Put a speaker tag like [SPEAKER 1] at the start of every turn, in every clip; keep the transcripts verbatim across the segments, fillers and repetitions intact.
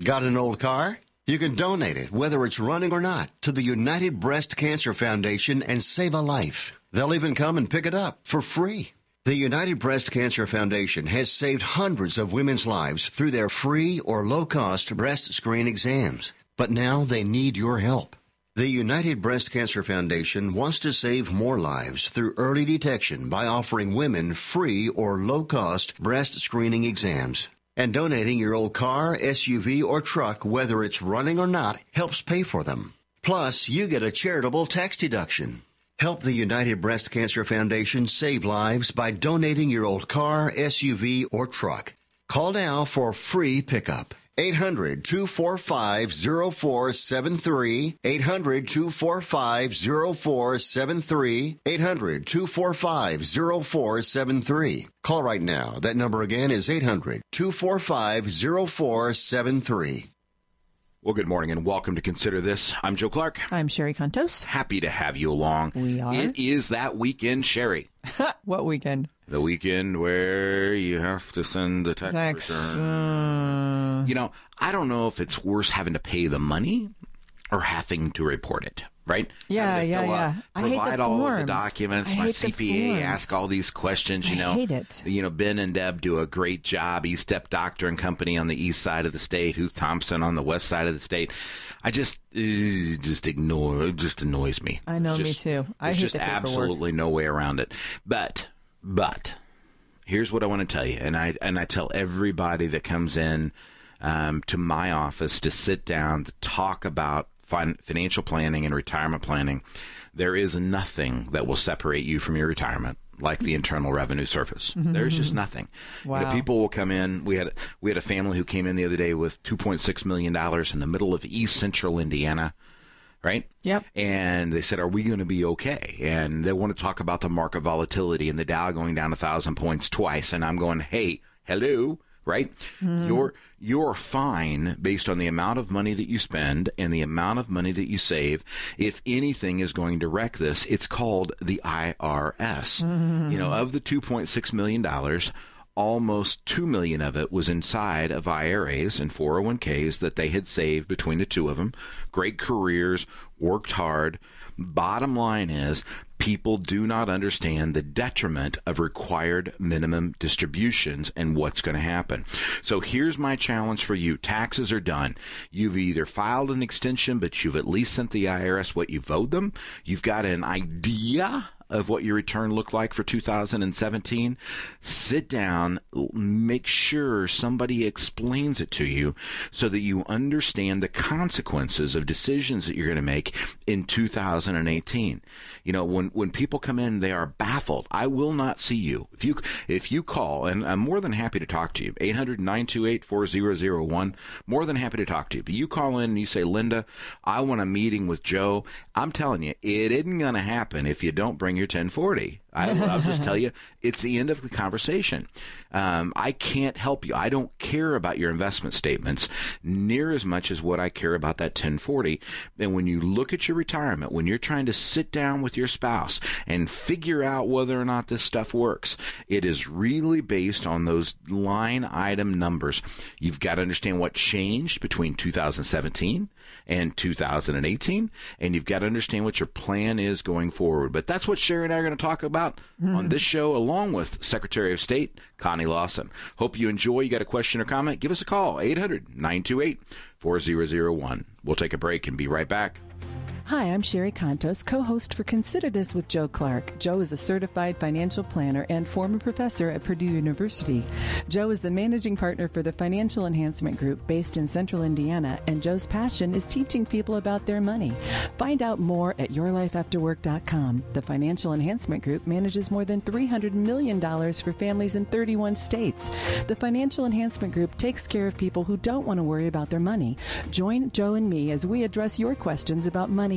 [SPEAKER 1] Got an old car? You can donate it, whether it's running or not, to the United Breast Cancer Foundation and save a life. They'll even come and pick it up for free. The United Breast Cancer Foundation has saved hundreds of women's lives through their free or low-cost breast screen exams. But now they need your help. The United Breast Cancer Foundation wants to save more lives through early detection by offering women free or low-cost breast screening exams. And donating your old car, S U V, or truck, whether it's running or not, helps pay for them. Plus, you get a charitable tax deduction. Help the United Breast Cancer Foundation save lives by donating your old car, S U V, or truck. Call now for free pickup. eight hundred, two four five, zero four seven three. eight hundred, two four five, zero four seven three. eight hundred, two four five, zero four seven three. Call right now. That number again is eight hundred, two four five, zero four seven three.
[SPEAKER 2] Well, good morning and welcome to Consider This. I'm Joe Clark.
[SPEAKER 3] I'm Sherry Contos.
[SPEAKER 2] Happy to have you along.
[SPEAKER 3] We are.
[SPEAKER 2] It is that weekend, Sherry.
[SPEAKER 3] What weekend?
[SPEAKER 2] The weekend where you have to send the tax,
[SPEAKER 3] tax
[SPEAKER 2] return.
[SPEAKER 3] Uh...
[SPEAKER 2] You know, I don't know if it's worse having to pay the money or having to report it, right?
[SPEAKER 3] Yeah,
[SPEAKER 2] having to
[SPEAKER 3] yeah,
[SPEAKER 2] fill
[SPEAKER 3] yeah.
[SPEAKER 2] Up,
[SPEAKER 3] I hate
[SPEAKER 2] provide
[SPEAKER 3] the
[SPEAKER 2] all
[SPEAKER 3] forms.
[SPEAKER 2] of the documents.
[SPEAKER 3] I
[SPEAKER 2] My
[SPEAKER 3] hate
[SPEAKER 2] C
[SPEAKER 3] the
[SPEAKER 2] P A
[SPEAKER 3] forms.
[SPEAKER 2] ask all these questions. You
[SPEAKER 3] I
[SPEAKER 2] know,
[SPEAKER 3] hate it.
[SPEAKER 2] You know, Ben and Deb do a great job. E-Step Doctor and Company on the east side of the state. Huth Thompson on the west side of the state. I just, uh, just ignore. It just annoys me.
[SPEAKER 3] I know,
[SPEAKER 2] just,
[SPEAKER 3] me too. I
[SPEAKER 2] there's
[SPEAKER 3] hate
[SPEAKER 2] just
[SPEAKER 3] the paperwork.
[SPEAKER 2] absolutely no way around it. But, but, here's what I want to tell you, and I and I tell everybody that comes in um, to my office to sit down to talk about fin- financial planning and retirement planning. There is nothing that will separate you from your retirement like the Internal Revenue Service. Mm-hmm. There's just nothing.
[SPEAKER 3] Wow.
[SPEAKER 2] You know, people will come in. We had we had a family who came in the other day with two point six million dollars in the middle of East Central Indiana. Right?
[SPEAKER 3] Yep.
[SPEAKER 2] And they said, are we going to be okay? And they want to talk about the market volatility and the Dow going down a thousand points twice. And I'm going, hey, hello, right? Mm. You're, you're fine based on the amount of money that you spend and the amount of money that you save. If anything is going to wreck this, it's called the I R S. Mm. You know, of the two point six million dollars, almost two million dollars of it was inside of I R As and four oh one k's that they had saved between the two of them. Great careers, worked hard. Bottom line is, people do not understand the detriment of required minimum distributions and what's going to happen. So here's my challenge for you. Taxes are done. You've either filed an extension, but you've at least sent the I R S what you've owed them. You've got an idea of what your return looked like for two thousand seventeen. Sit down, make sure somebody explains it to you so that you understand the consequences of decisions that you're going to make in two thousand eighteen. You know, when when people come in, they are baffled. I will not see you. If you if you call, and I'm more than happy to talk to you, eight hundred, nine two eight, four zero zero one, more than happy to talk to you. But you call in and you say, Linda, I want a meeting with Joe. I'm telling you, it isn't going to happen if you don't bring your ten forty. I, I'll just tell you, it's the end of the conversation. Um, I can't help you. I don't care about your investment statements near as much as what I care about that ten forty. And when you look at your retirement, when you're trying to sit down with your spouse and figure out whether or not this stuff works, it is really based on those line item numbers. You've got to understand what changed between two thousand seventeen and two thousand eighteen, and you've got to understand what your plan is going forward. But that's what Sherry and I are going to talk about mm. on this show, along with Secretary of State Connie Lawson. Hope you enjoy. You got a question or comment? Give us a call, eight hundred, nine two eight, four zero zero one. We'll take a break and be right back.
[SPEAKER 3] Hi, I'm Sherry Contos, co-host for Consider This with Joe Clark. Joe is a certified financial planner and former professor at Purdue University. Joe is the managing partner for the Financial Enhancement Group based in Central Indiana, and Joe's passion is teaching people about their money. Find out more at your life after work dot com. The Financial Enhancement Group manages more than three hundred million dollars for families in thirty-one states. The Financial Enhancement Group takes care of people who don't want to worry about their money. Join Joe and me as we address your questions about money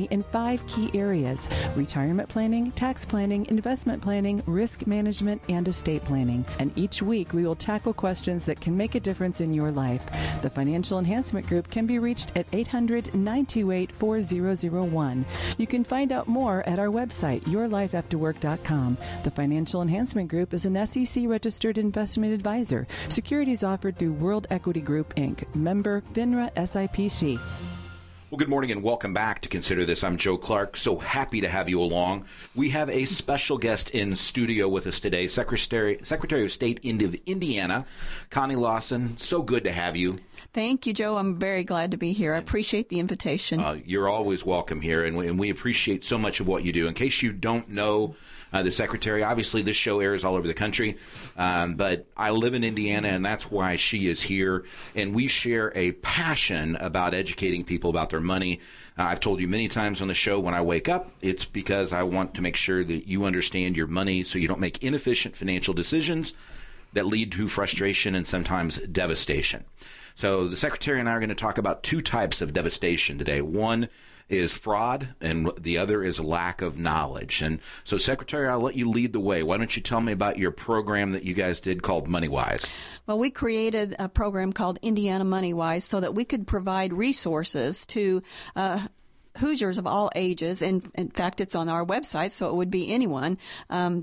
[SPEAKER 3] money in five key areas: retirement planning, tax planning, investment planning, risk management, and estate planning. And each week we will tackle questions that can make a difference in your life. The Financial Enhancement Group can be reached at eight hundred, nine two eight, four zero zero one. You can find out more at our website, your life after work dot com. The Financial Enhancement Group is an S E C-registered investment advisor. Securities offered through World Equity Group, Incorporated. Member FINRA S I P C.
[SPEAKER 2] Well, good morning and welcome back to Consider This. I'm Joe Clark. So happy to have you along. We have a special guest in studio with us today, Secretary Secretary of State of Indiana, Connie Lawson. So good to have you.
[SPEAKER 4] Thank you, Joe. I'm very glad to be here. I appreciate the invitation.
[SPEAKER 2] Uh, you're always welcome here, and we, and we appreciate so much of what you do. In case you don't know uh, the Secretary, obviously this show airs all over the country, um, but I live in Indiana, and that's why she is here. And we share a passion about educating people about their money. Uh, I've told you many times on the show, when I wake up, it's because I want to make sure that you understand your money so you don't make inefficient financial decisions that lead to frustration and sometimes devastation. So the Secretary and I are going to talk about two types of devastation today. One is fraud, and the other is lack of knowledge. And so, Secretary, I'll let you lead the way. Why don't you tell me about your program that you guys did called MoneyWise?
[SPEAKER 4] Well, we created a program called Indiana MoneyWise so that we could provide resources to uh Hoosiers of all ages, and in fact, it's on our website, so it would be anyone, um,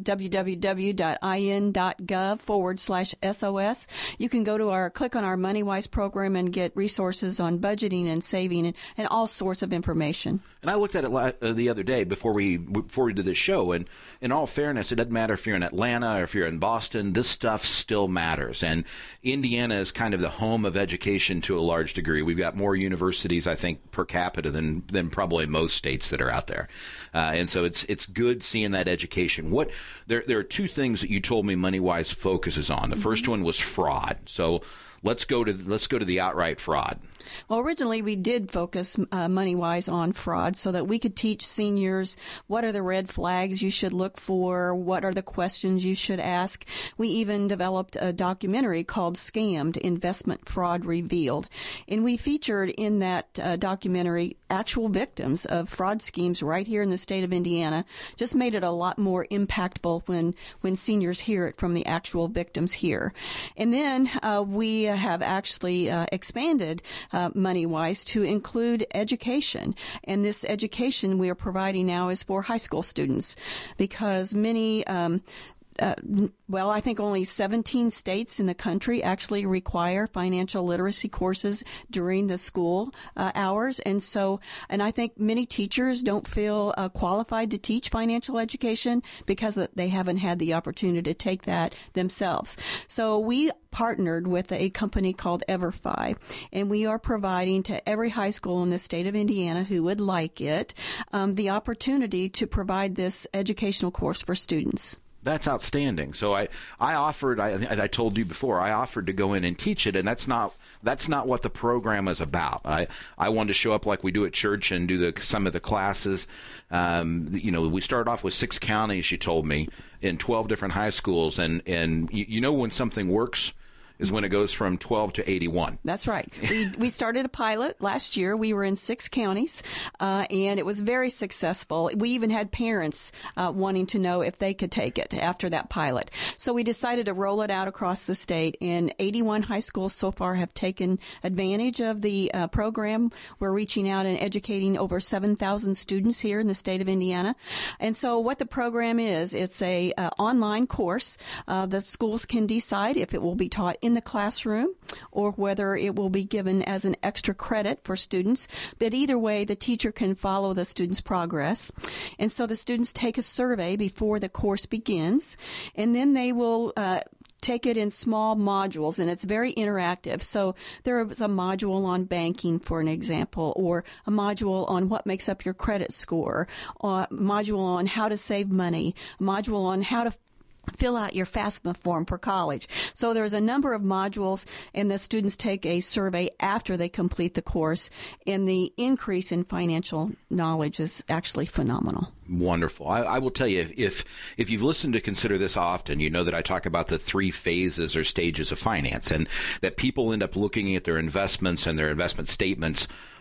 [SPEAKER 4] www.in.gov forward slash SOS. You can go to our, click on our MoneyWise program and get resources on budgeting and saving and, and all sorts of information.
[SPEAKER 2] And I looked at it la- uh, the other day before we before we did this show, and in all fairness, it doesn't matter if you're in Atlanta or if you're in Boston, this stuff still matters. And Indiana is kind of the home of education to a large degree. We've got more universities, I think, per capita than than probably most states that are out there. Uh, and so it's it's good seeing that education. What there there are two things that you told me MoneyWise focuses on. The mm-hmm. first one was fraud. So let's go to let's go to the outright fraud.
[SPEAKER 4] Well, originally we did focus uh, MoneyWise on fraud so that we could teach seniors what are the red flags you should look for, what are the questions you should ask. We even developed a documentary called Scammed, Investment Fraud Revealed. And we featured in that uh, documentary actual victims of fraud schemes right here in the state of Indiana. Just made it a lot more impactful when, when seniors hear it from the actual victims here. And then uh, we have actually uh, expanded Uh, MoneyWise to include education. And this education we are providing now is for high school students because many um, Uh, well, I think only seventeen states in the country actually require financial literacy courses during the school uh, hours. And so, and I think many teachers don't feel uh, qualified to teach financial education because they haven't had the opportunity to take that themselves. So we partnered with a company called EverFi, and we are providing to every high school in the state of Indiana who would like it um, the opportunity to provide this educational course for students.
[SPEAKER 2] That's outstanding. So I, I offered, I, I told you before, I offered to go in and teach it, and that's not that's not what the program is about. I, I wanted to show up like we do at church and do the some of the classes. Um, you know, we started off with six counties, you told me, in twelve different high schools, and, and you, you know when something works is when it goes from twelve to eighty-one.
[SPEAKER 4] That's right. We we started a pilot last year. We were in six counties, uh, and it was very successful. We even had parents uh, wanting to know if they could take it after that pilot. So we decided to roll it out across the state, and eighty-one high schools so far have taken advantage of the uh, program. We're reaching out and educating over seven thousand students here in the state of Indiana. And so what the program is, it's a uh, online course. Uh, the schools can decide if it will be taught in the classroom or whether it will be given as an extra credit for students. But either way, the teacher can follow the student's progress. And so the students take a survey before the course begins, and then they will uh, take it in small modules, and it's very interactive. So there is a module on banking, for an example, or a module on what makes up your credit score, or a module on how to save money, a module on how to fill out your FAFSA form for college. So there's a number of modules, and the students take a survey after they complete the course, and the increase in financial knowledge is actually phenomenal.
[SPEAKER 2] Wonderful. I, I will tell you, if, if if you've listened to Consider This often, you know that I talk about the three phases or stages of finance, and that people end up looking at their investments and their investment statements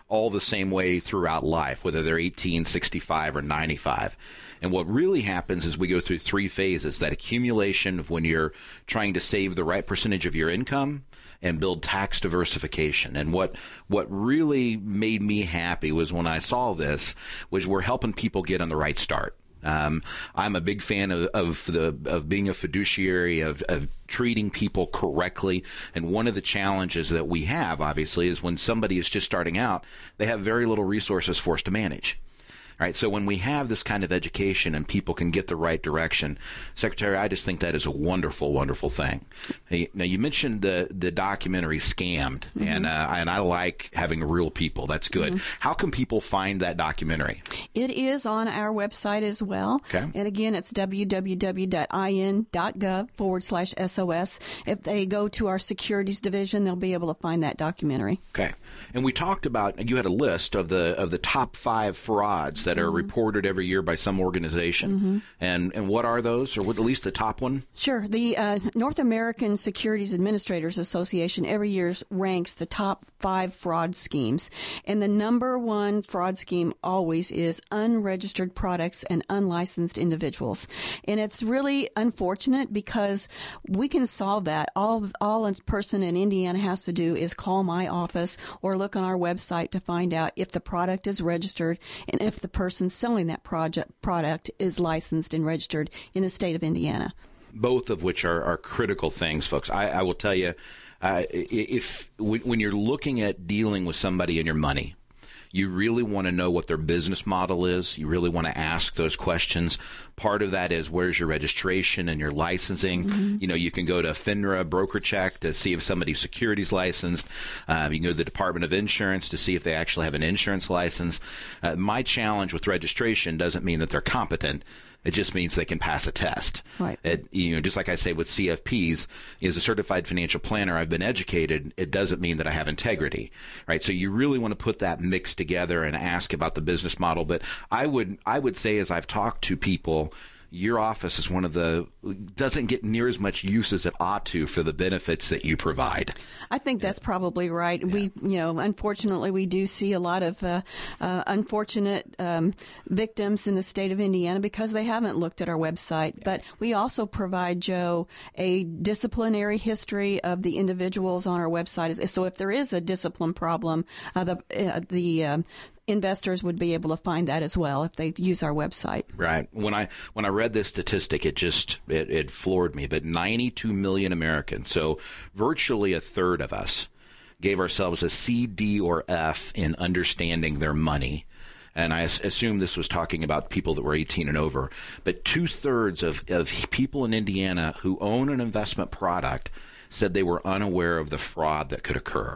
[SPEAKER 2] all the same way throughout life, whether they're eighteen, sixty-five, or ninety-five. And what really happens is we go through three phases: that accumulation of when you're trying to save the right percentage of your income, and build tax diversification. And what what really made me happy was when I saw this, was we're helping people get on the right start. Um, I'm a big fan of, of the of being a fiduciary, of, of treating people correctly. And one of the challenges that we have, obviously, is when somebody is just starting out, they have very little resources for us to manage. All right, so when we have this kind of education and people can get the right direction, Secretary, I just think that is a wonderful, wonderful thing. Hey, now, you mentioned the the documentary Scammed, mm-hmm. and uh, and I like having real people. That's good. Mm-hmm. How can people find that documentary?
[SPEAKER 4] It is on our website as well.
[SPEAKER 2] Okay.
[SPEAKER 4] And again, it's www.in.gov forward slash SOS. If they go to our securities division, they'll be able to find that documentary.
[SPEAKER 2] Okay. And we talked about, you had a list of the of the top five frauds that are mm-hmm. reported every year by some organization. Mm-hmm. And and what are those, or what, at least the top one?
[SPEAKER 4] Sure. The uh, North American Securities Administrators Association every year ranks the top five fraud schemes. And the number one fraud scheme always is unregistered products and unlicensed individuals. And it's really unfortunate because we can solve that. All, all a person in Indiana has to do is call my office or look on our website to find out if the product is registered and if the person selling that project, product is licensed and registered in the state of Indiana.
[SPEAKER 2] Both of which are, are critical things, folks. I, I will tell you, uh, if when you're looking at dealing with somebody and your money, you really want to know what their business model is. You really want to ask those questions. Part of that is, where's your registration and your licensing? Mm-hmm. You know, you can go to FINRA broker check to see if somebody's securities licensed. Um, you can go to the Department of Insurance to see if they actually have an insurance license. Uh, my challenge with registration doesn't mean that they're competent. It just means they can pass a test.
[SPEAKER 4] Right.
[SPEAKER 2] It, you know, just like I say with C F Ps, as a certified financial planner, I've been educated. It doesn't mean that I have integrity, right? So you really want to put that mix together and ask about the business model. But I would, I would say, as I've talked to people, your office is one of the, doesn't get near as much use as it ought to for the benefits that you provide.
[SPEAKER 4] I think that's probably right. Yeah. We, you know, unfortunately, we do see a lot of uh, uh, unfortunate um, victims in the state of Indiana because they haven't looked at our website. Yeah. But we also provide, Joe, a disciplinary history of the individuals on our website. So if there is a discipline problem, uh, the uh, the um, investors would be able to find that as well if they use our website.
[SPEAKER 2] Right. When I when I read this statistic, it just it, it floored me. But ninety-two million Americans, so virtually a third of us, gave ourselves a C, D, or F in understanding their money. And I assume this was talking about people that were eighteen and over. But two-thirds of, of people in Indiana who own an investment product said they were unaware of the fraud that could occur.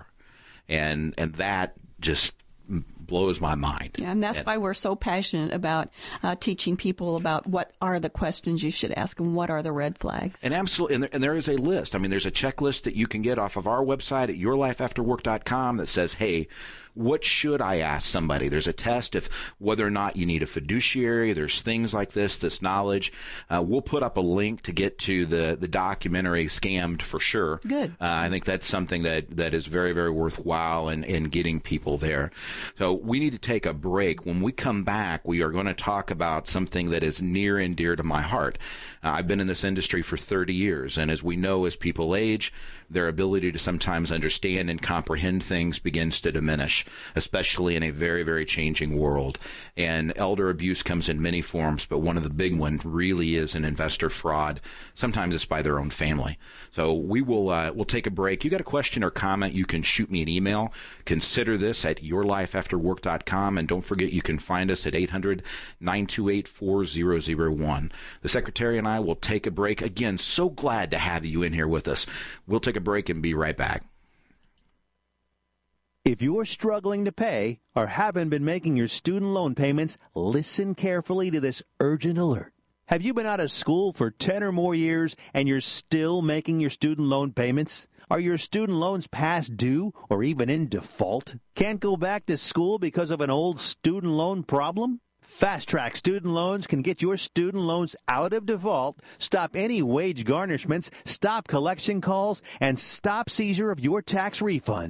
[SPEAKER 2] And and that just blows my mind.
[SPEAKER 4] Yeah, and that's and, why we're so passionate about uh, teaching people about what are the questions you should ask and what are the red flags.
[SPEAKER 2] And absolutely, and there, and there is a list. I mean, there's a checklist that you can get off of our website at your life after work dot com that says, hey, what should I ask somebody? There's a test of whether or not you need a fiduciary. There's things like this, this knowledge. Uh, we'll put up a link to get to the, the documentary Scammed for sure.
[SPEAKER 4] Good.
[SPEAKER 2] Uh, I think that's something that, that is very, very worthwhile in, in getting people there. So we need to take a break. When we come back, we are going to talk about something that is near and dear to my heart. Uh, I've been in this industry for thirty years, and as we know, as people age, their ability to sometimes understand and comprehend things begins to diminish, especially in a very, very changing world. And elder abuse comes in many forms, but one of the big ones really is an investor fraud. Sometimes it's by their own family. So we will uh, we'll take a break. You got a question or comment, you can shoot me an email. Consider this at your life after work dot com, and don't forget you can find us at eight hundred, nine two eight, four zero zero one. The Secretary and I will take a break. Again, so glad to have you in here with us. We'll take a break and be right back.
[SPEAKER 5] If you're struggling to pay or haven't been making your student loan payments, listen carefully to this urgent alert. Have you been out of school for ten or more years and you're still making your student loan payments? Are your student loans past due or even in default? Can't go back to school because of an old student loan problem? Fast Track Student Loans can get your student loans out of default, stop any wage garnishments, stop collection calls, and stop seizure of your tax refund.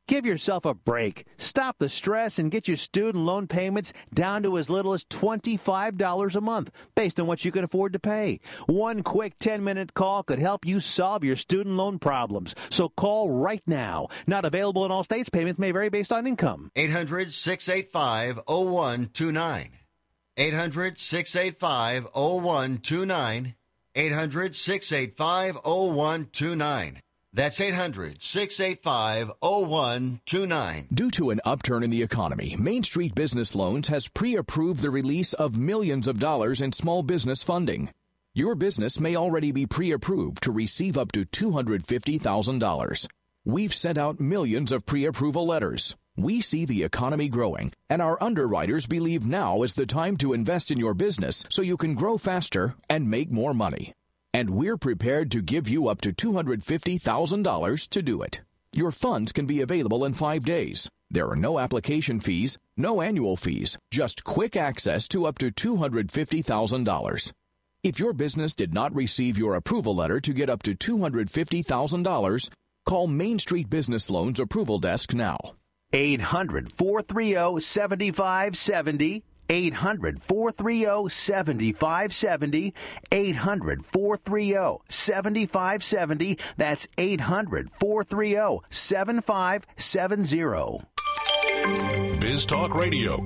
[SPEAKER 5] Give yourself a break. Stop the stress and get your student loan payments down to as little as twenty-five dollars a month, based on what you can afford to pay. One quick ten-minute call could help you solve your student loan problems. So call right now. Not available in all states. Payments may vary based on income.
[SPEAKER 1] eight hundred, six eight five, oh one two nine. eight hundred, six eight five, oh one two nine. eight hundred, six eight five, oh one two nine. That's eight hundred, six eight five, oh one two nine.
[SPEAKER 6] Due to an upturn in the economy, Main Street Business Loans has pre-approved the release of millions of dollars in small business funding. Your business may already be pre-approved to receive up to two hundred fifty thousand dollars. We've sent out millions of pre-approval letters. We see the economy growing, and our underwriters believe now is the time to invest in your business so you can grow faster and make more money. And we're prepared to give you up to two hundred fifty thousand dollars to do it. Your funds can be available in five days. There are no application fees, no annual fees, just quick access to up to two hundred fifty thousand dollars. If your business did not receive your approval letter to get up to two hundred fifty thousand dollars, call Main Street Business Loans Approval Desk now.
[SPEAKER 5] eight hundred, four three zero, seven five seven zero. eight hundred, four three zero, seven five seven zero. eight hundred, four three zero, seven five seven zero. That's eight hundred, four three zero, seven five seven zero.
[SPEAKER 7] Biz Talk Radio.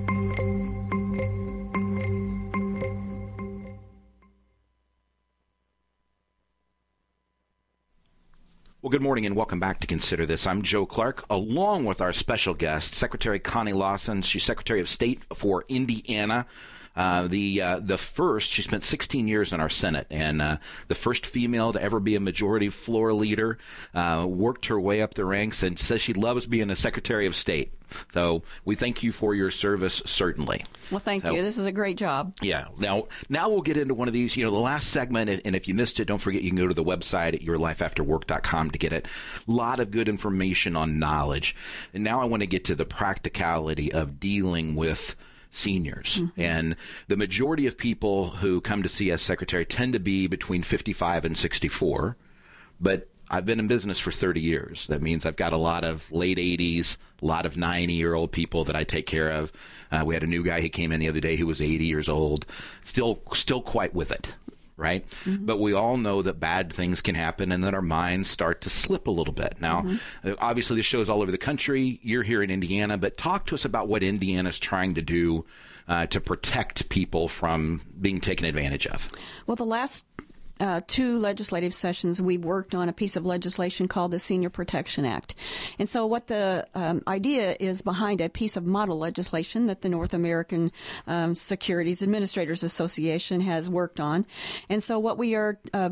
[SPEAKER 2] Well, good morning and welcome back to Consider This. I'm Joe Clark, along with our special guest, Secretary Connie Lawson. She's Secretary of State for Indiana. Uh, the uh, the first, she spent sixteen years in our Senate, and uh, the first female to ever be a majority floor leader, uh, worked her way up the ranks, and says she loves being a Secretary of State. So we thank you for your service, certainly.
[SPEAKER 4] Well, thank
[SPEAKER 2] so,
[SPEAKER 4] you. This is a great job.
[SPEAKER 2] Yeah. Now, now we'll get into one of these, you know, the last segment, and if you missed it, don't forget you can go to the website at your life after work dot com to get it. A lot of good information on knowledge. And now I want to get to the practicality of dealing with seniors. Mm-hmm. And the majority of people who come to see us, Secretary, tend to be between fifty-five and sixty-four. But I've been in business for thirty years. That means I've got a lot of late eighties, a lot of ninety-year-old people that I take care of. Uh, we had a new guy who came in the other day who was eighty years old, still still quite with it, right? Mm-hmm. But we all know that bad things can happen and that our minds start to slip a little bit. Now, mm-hmm. obviously, this show's all over the country. You're here in Indiana, but talk to us about what Indiana's trying to do uh, to protect people from being taken advantage of.
[SPEAKER 4] Well, the last Uh, two legislative sessions, we worked on a piece of legislation called the Senior Protection Act. And so what the um, idea is behind a piece of model legislation that the North American um, Securities Administrators Association has worked on. And so what we are uh,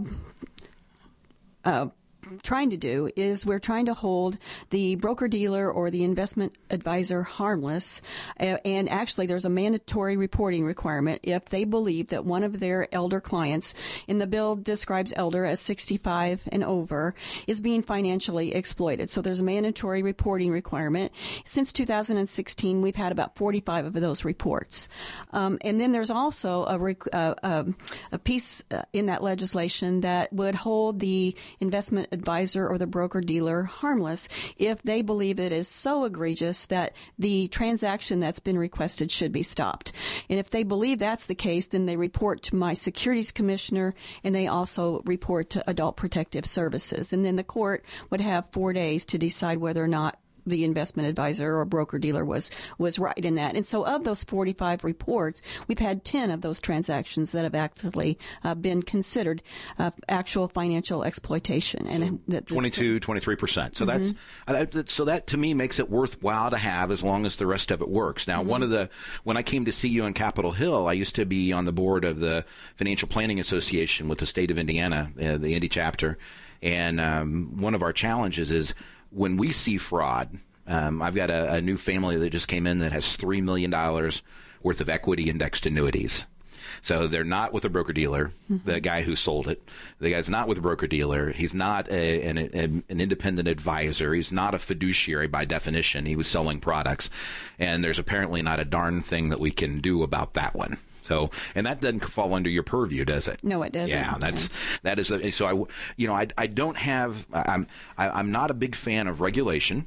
[SPEAKER 4] uh, trying to do is we're trying to hold the broker-dealer or the investment advisor harmless, uh, and actually there's a mandatory reporting requirement if they believe that one of their elder clients, in the bill describes elder as sixty-five and over, is being financially exploited. So there's a mandatory reporting requirement. Since two thousand sixteen, we've had about forty-five of those reports. Um, and then there's also a, rec- uh, um, a piece uh, in that legislation that would hold the investment advisor or the broker-dealer harmless if they believe it is so egregious that the transaction that's been requested should be stopped. And if they believe that's the case, then they report to my securities commissioner, and they also report to Adult Protective Services. And then the court would have four days to decide whether or not the investment advisor or broker-dealer was was right in that. And so of those forty-five reports, we've had ten of those transactions that have actually uh, been considered uh, actual financial exploitation.
[SPEAKER 2] So
[SPEAKER 4] and the, the,
[SPEAKER 2] twenty-two, twenty-three percent. So mm-hmm. that's uh, so that to me makes it worthwhile to have as long as the rest of it works. Now, mm-hmm. one of the when I came to see you on Capitol Hill, I used to be on the board of the Financial Planning Association with the state of Indiana, uh, the Indy chapter. And um, one of our challenges is when we see fraud, um, I've got a, a new family that just came in that has three million dollars worth of equity indexed annuities. So they're not with a broker-dealer, mm-hmm. the guy who sold it. The guy's not with a broker-dealer. He's not a, an, a, an independent advisor. He's not a fiduciary by definition. He was selling products. And there's apparently not a darn thing that we can do about that one. So, and that doesn't fall under your purview, does it?
[SPEAKER 4] No, it doesn't.
[SPEAKER 2] Yeah, that's that is. A, so I, you know, I, I don't have. I'm I, I'm not a big fan of regulation.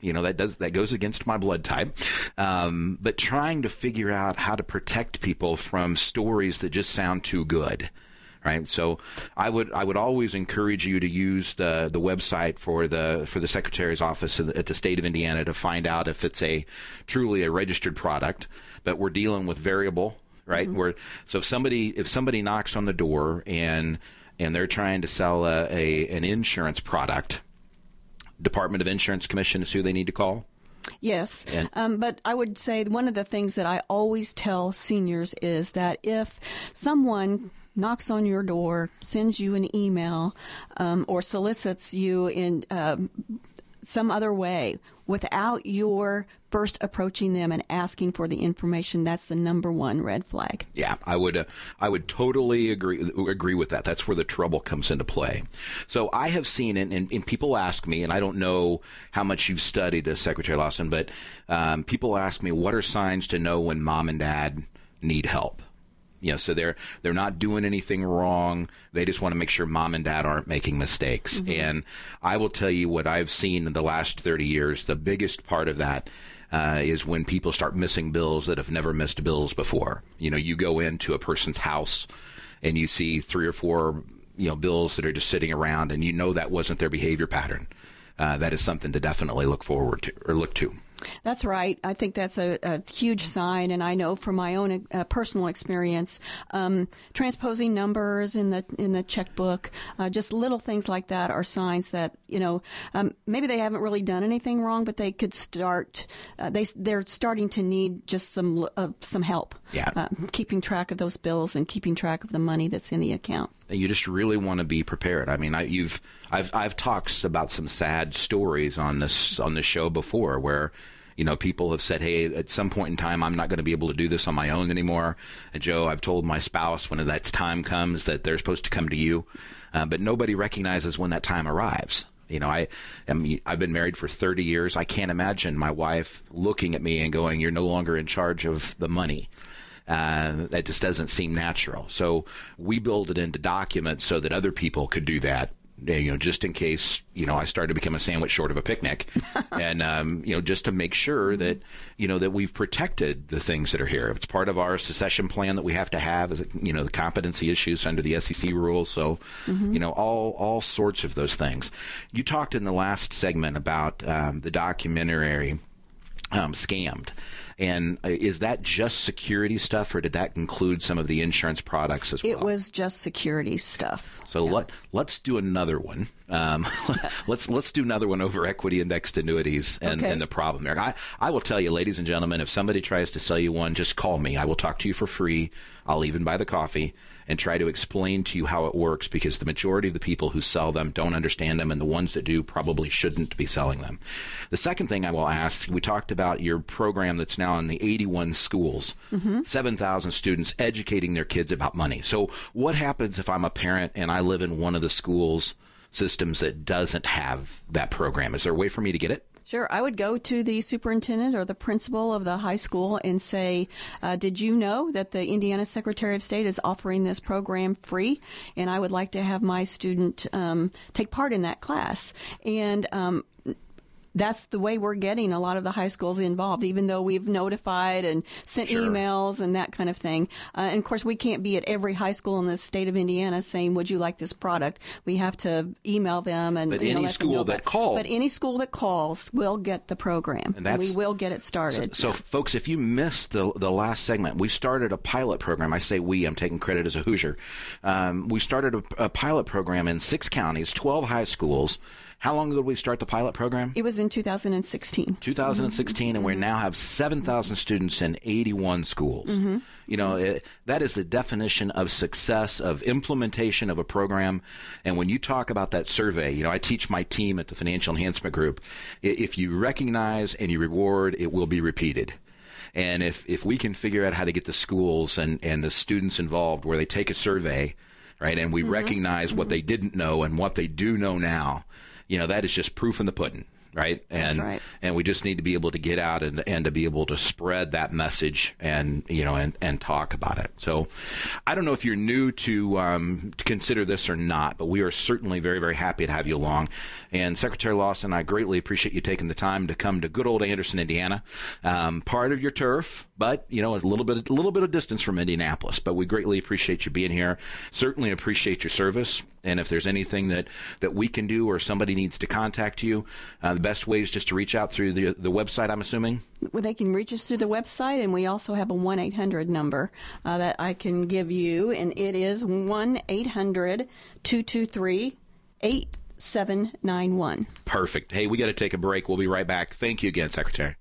[SPEAKER 2] You know, that does that goes against my blood type. Um, but trying to figure out how to protect people from stories that just sound too good. Right, so I would I would always encourage you to use the the website for the for the Secretary's office at the state of Indiana to find out if it's a truly a registered product. But we're dealing with variable, right? Mm-hmm. Where so if somebody if somebody knocks on the door and and they're trying to sell a, a an insurance product, Department of Insurance Commission is who they need to call.
[SPEAKER 4] Yes, um, but I would say one of the things that I always tell seniors is that if someone knocks on your door, sends you an email, um, or solicits you in uh, some other way without your first approaching them and asking for the information, that's the number one red flag.
[SPEAKER 2] Yeah, I would uh, I would totally agree agree with that. That's where the trouble comes into play. So I have seen it, and, and people ask me, and I don't know how much you've studied this, Secretary Lawson, but um, people ask me, what are signs to know when mom and dad need help? You know, so they're they're not doing anything wrong. They just want to make sure mom and dad aren't making mistakes. Mm-hmm. And I will tell you what I've seen in the last thirty years, the biggest part of that uh, is when people start missing bills that have never missed bills before. You know, you go into a person's house and you see three or four, you know, bills that are just sitting around, and you know that wasn't their behavior pattern. Uh, that is something to definitely look forward to or look to.
[SPEAKER 4] That's right. I think that's a, a huge sign, and I know from my own uh, personal experience, um, transposing numbers in the in the checkbook, uh, just little things like that are signs that, you know, um, maybe they haven't really done anything wrong, but they could start. Uh, they they're starting to need just some uh, some help.
[SPEAKER 2] Yeah.
[SPEAKER 4] Uh, keeping track of those bills and keeping track of the money that's in the account.
[SPEAKER 2] You just really want to be prepared. I mean, I, you've I've I've talked about some sad stories on this on this show before, where, you know, people have said, hey, at some point in time, I'm not going to be able to do this on my own anymore. And Joe, I've told my spouse when that time comes that they're supposed to come to you, uh, but nobody recognizes when that time arrives. You know, I am, I've been married for thirty years. I can't imagine my wife looking at me and going, you're no longer in charge of the money. Uh, that just doesn't seem natural. So we build it into documents so that other people could do that, you know, just in case, you know, I started to become a sandwich short of a picnic. And, um, you know, just to make sure that, you know, that we've protected the things that are here. It's part of our succession plan that we have to have, is, you know, the competency issues under the S E C rules. So, mm-hmm. you know, all, all sorts of those things. You talked in the last segment about um, the documentary um, Scammed. And is that just security stuff, or did that include some of the insurance products as well?
[SPEAKER 4] It was just security stuff.
[SPEAKER 2] So
[SPEAKER 4] yeah.
[SPEAKER 2] let let's do another one. Um, let's let's do another one over equity indexed annuities and,
[SPEAKER 4] okay.
[SPEAKER 2] and the problem there. I, I will tell you, ladies and gentlemen, if somebody tries to sell you one, just call me. I will talk to you for free. I'll even buy the coffee and try to explain to you how it works, because the majority of the people who sell them don't understand them, and the ones that do probably shouldn't be selling them. The second thing I will ask, we talked about your program that's now in the eighty-one schools, mm-hmm. seven thousand students educating their kids about money. So what happens if I'm a parent and I live in one of the schools systems that doesn't have that program? Is there a way for me to get it?
[SPEAKER 4] Sure. I would go to the superintendent or the principal of the high school and say, uh, did you know that the Indiana Secretary of State is offering this program free? And I would like to have my student um, take part in that class. And um that's the way we're getting a lot of the high schools involved, even though we've notified and sent
[SPEAKER 2] sure.
[SPEAKER 4] emails and that kind of thing. Uh, and, of course, we can't be at every high school in the state of Indiana saying, would you like this product? We have to email them. and
[SPEAKER 2] But
[SPEAKER 4] you know,
[SPEAKER 2] any
[SPEAKER 4] let
[SPEAKER 2] school
[SPEAKER 4] them know
[SPEAKER 2] that
[SPEAKER 4] about,
[SPEAKER 2] calls.
[SPEAKER 4] But any school that calls will get the program.
[SPEAKER 2] And, that's,
[SPEAKER 4] and we will get it started.
[SPEAKER 2] So, so
[SPEAKER 4] yeah.
[SPEAKER 2] folks, if you missed the, the last segment, we started a pilot program. I say we, I'm taking credit as a Hoosier. Um, we started a, a pilot program in six counties, twelve high schools. How long ago did we start the pilot program?
[SPEAKER 4] It was in two thousand sixteen.
[SPEAKER 2] two thousand sixteen, mm-hmm. and we now have seven thousand students in eighty-one schools. Mm-hmm. You know, it, that is the definition of success, of implementation of a program. And when you talk about that survey, you know, I teach my team at the Financial Enhancement Group, if you recognize and you reward, it will be repeated. And if, if we can figure out how to get the schools and, and the students involved where they take a survey, right, and we mm-hmm. recognize mm-hmm. what they didn't know and what they do know now, you know, that is just proof in the pudding. right? And
[SPEAKER 4] That's right.
[SPEAKER 2] and we just need to be able to get out and and to be able to spread that message and you know and, and talk about it. So I don't know if you're new to um, to consider this or not, but we are certainly very, very happy to have you along. And Secretary Lawson, I greatly appreciate you taking the time to come to good old Anderson, Indiana, um, part of your turf, but you know a little bit a little bit of distance from Indianapolis. But we greatly appreciate you being here. Certainly appreciate your service. And if there's anything that, that we can do or somebody needs to contact you, uh, the best way is just to reach out through the the website, I'm assuming?
[SPEAKER 4] Well, they can reach us through the website, and we also have a one eight hundred number uh, that I can give you, and it is one eight hundred two two three eight seven nine one.
[SPEAKER 2] Perfect. Hey, we got to take a break. We'll be right back. Thank you again, Secretary.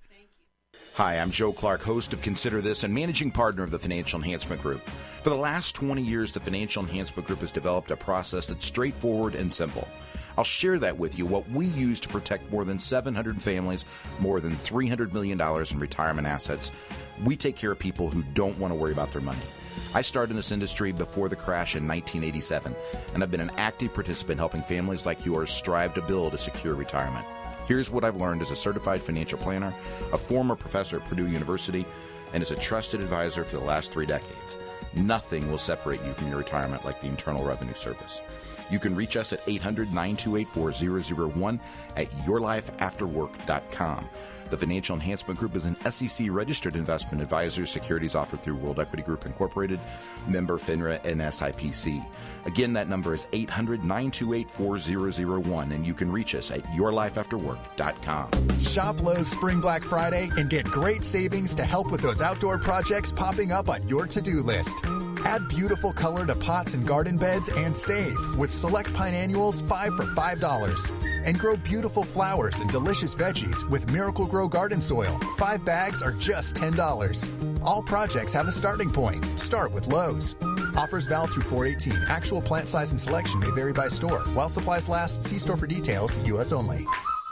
[SPEAKER 8] Hi, I'm Joe Clark, host of Consider This and managing partner of the Financial Enhancement Group. For the last twenty years, the Financial Enhancement Group has developed a process that's straightforward and simple. I'll share that with you, what we use to protect more than seven hundred families, more than three hundred million dollars in retirement assets. We take care of people who don't want to worry about their money. I started in this industry before the crash in nineteen eighty-seven, and I've been an active participant helping families like yours strive to build a secure retirement. Here's what I've learned as a certified financial planner, a former professor at Purdue University, and as a trusted advisor for the last three decades. Nothing will separate you from your retirement like the Internal Revenue Service. You can reach us at eight hundred nine two eight four zero zero one at your life after work dot com. The Financial Enhancement Group is an S E C-registered investment advisor. Securities offered through World Equity Group Incorporated, member FINRA and S I P C. Again, that number is eight hundred nine two eight four zero zero one, and you can reach us at your life after work dot com.
[SPEAKER 9] Shop Lowe's Spring Black Friday and get great savings to help with those outdoor projects popping up on your to-do list. Add beautiful color to pots and garden beds and save with select pine annuals five for five dollars. And grow beautiful flowers and delicious veggies with Miracle Grow Garden Soil. Five bags are just ten dollars. All projects have a starting point. Start with Lowe's. Offers valid through four eighteen. Actual plant size and selection may vary by store. While supplies last, see store for details. U S only.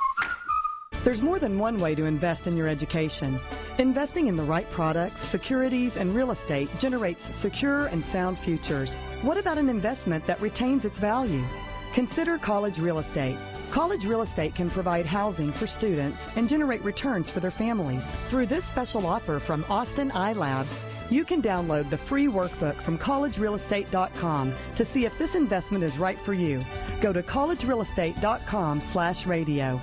[SPEAKER 10] There's more than one way to invest in your education. Investing in the right products, securities, and real estate generates secure and sound futures. What about an investment that retains its value? Consider college real estate. College real estate can provide housing for students and generate returns for their families. Through this special offer from Austin iLabs, you can download the free workbook from college real estate dot com to see if this investment is right for you. Go to college real estate dot com slash radio.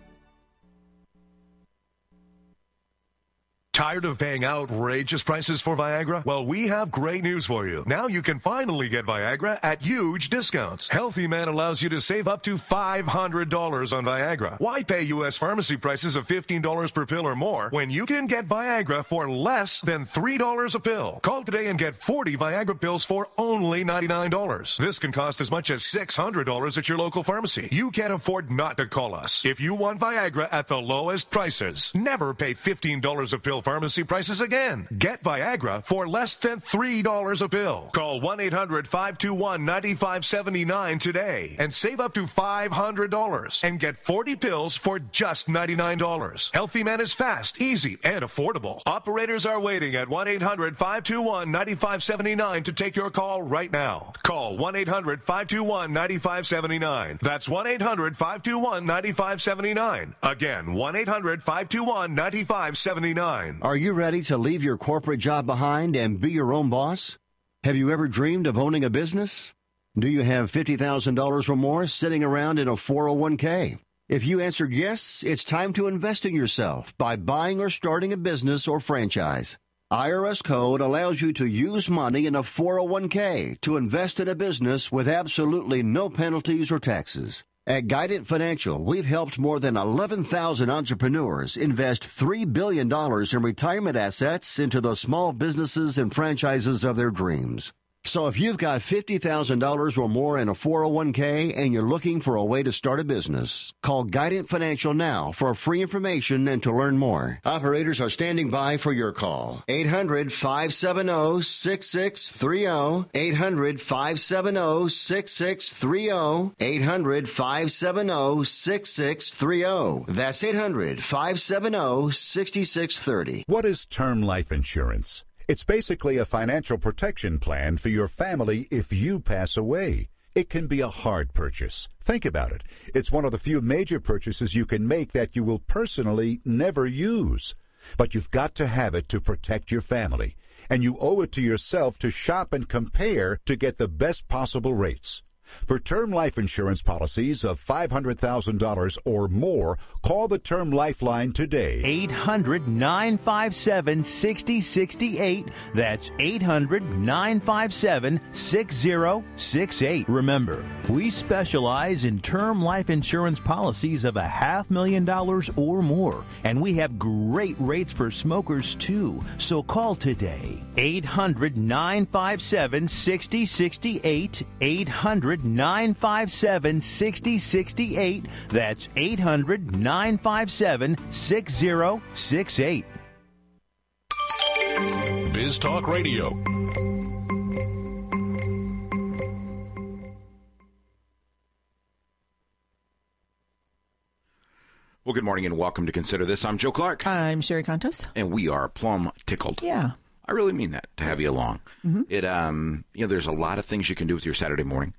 [SPEAKER 7] Tired of paying outrageous prices for Viagra? Well, we have great news for you. Now you can finally get Viagra at huge discounts. Healthy Man allows you to save up to five hundred dollars on Viagra. Why pay U S pharmacy prices of fifteen dollars per pill or more when you can get Viagra for less than three dollars a pill? Call today and get forty Viagra pills for only ninety-nine dollars. This can cost as much as six hundred dollars at your local pharmacy. You can't afford not to call us. If you want Viagra at the lowest prices, never pay fifteen dollars a pill pharmacy prices again. Get Viagra for less than three dollars a pill. Call one eight hundred five two one nine five seven nine today and save up to five hundred dollars and get forty pills for just ninety-nine dollars. Healthy Man is fast, easy, and affordable. Operators are waiting at one eight hundred five two one nine five seven nine to take your call right now. Call one eight hundred five two one nine five seven nine. That's one eight hundred five two one nine five seven nine. Again, one eight hundred five two one nine five seven nine.
[SPEAKER 1] Are you ready to leave your corporate job behind and be your own boss? Have you ever dreamed of owning a business? Do you have fifty thousand dollars or more sitting around in a four oh one k? If you answered yes, it's time to invest in yourself by buying or starting a business or franchise. I R S Code allows you to use money in a four oh one k to invest in a business with absolutely no penalties or taxes. At Guidant Financial, we've helped more than eleven thousand entrepreneurs invest three billion dollars in retirement assets into the small businesses and franchises of their dreams. So if you've got fifty thousand dollars or more in a four oh one k and you're looking for a way to start a business, call Guidant Financial now for free information and to learn more. Operators are standing by for your call. eight hundred five seven zero six six three zero. eight hundred five seven zero six six three zero. eight hundred five seven zero six six three zero. That's eight hundred five seven zero six six three zero.
[SPEAKER 11] What is term life insurance? It's basically a financial protection plan for your family if you pass away. It can be a hard purchase. Think about it. It's one of the few major purchases you can make that you will personally never use. But you've got to have it to protect your family. And you owe it to yourself to shop and compare to get the best possible rates. For term life insurance policies of five hundred thousand dollars or more, call the Term Lifeline today.
[SPEAKER 5] eight hundred, nine five seven, six zero six eight. That's eight hundred, nine five seven, six zero six eight. Remember, we specialize in term life insurance policies of a half million dollars or more. And we have great rates for smokers, too. So call today. eight hundred, nine five seven, six zero six eight. eight hundred, nine five seven, six zero six eight. That's eight hundred, nine five seven, six zero six eight.
[SPEAKER 6] Biz Talk Radio.
[SPEAKER 2] Well, good morning and welcome to Consider This. I'm Joe Clark.
[SPEAKER 3] I'm Sherry Contos.
[SPEAKER 2] And we are plumb tickled.
[SPEAKER 3] Yeah.
[SPEAKER 2] I really mean that, to have you along.
[SPEAKER 3] Mm-hmm.
[SPEAKER 2] It, um, you know, there's a lot of things you can do with your Saturday morning,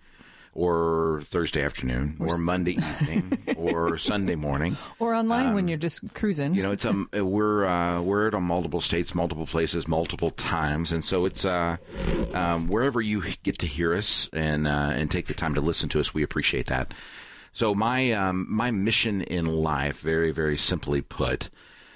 [SPEAKER 2] or Thursday afternoon, or, or Monday evening, or Sunday morning,
[SPEAKER 3] or online
[SPEAKER 2] um,
[SPEAKER 3] when you're just cruising.
[SPEAKER 2] You know, it's um, we're uh, we're at multiple states, multiple places, multiple times, and so it's uh, um, wherever you get to hear us and uh, and take the time to listen to us, we appreciate that. So my um, my mission in life, very very simply put,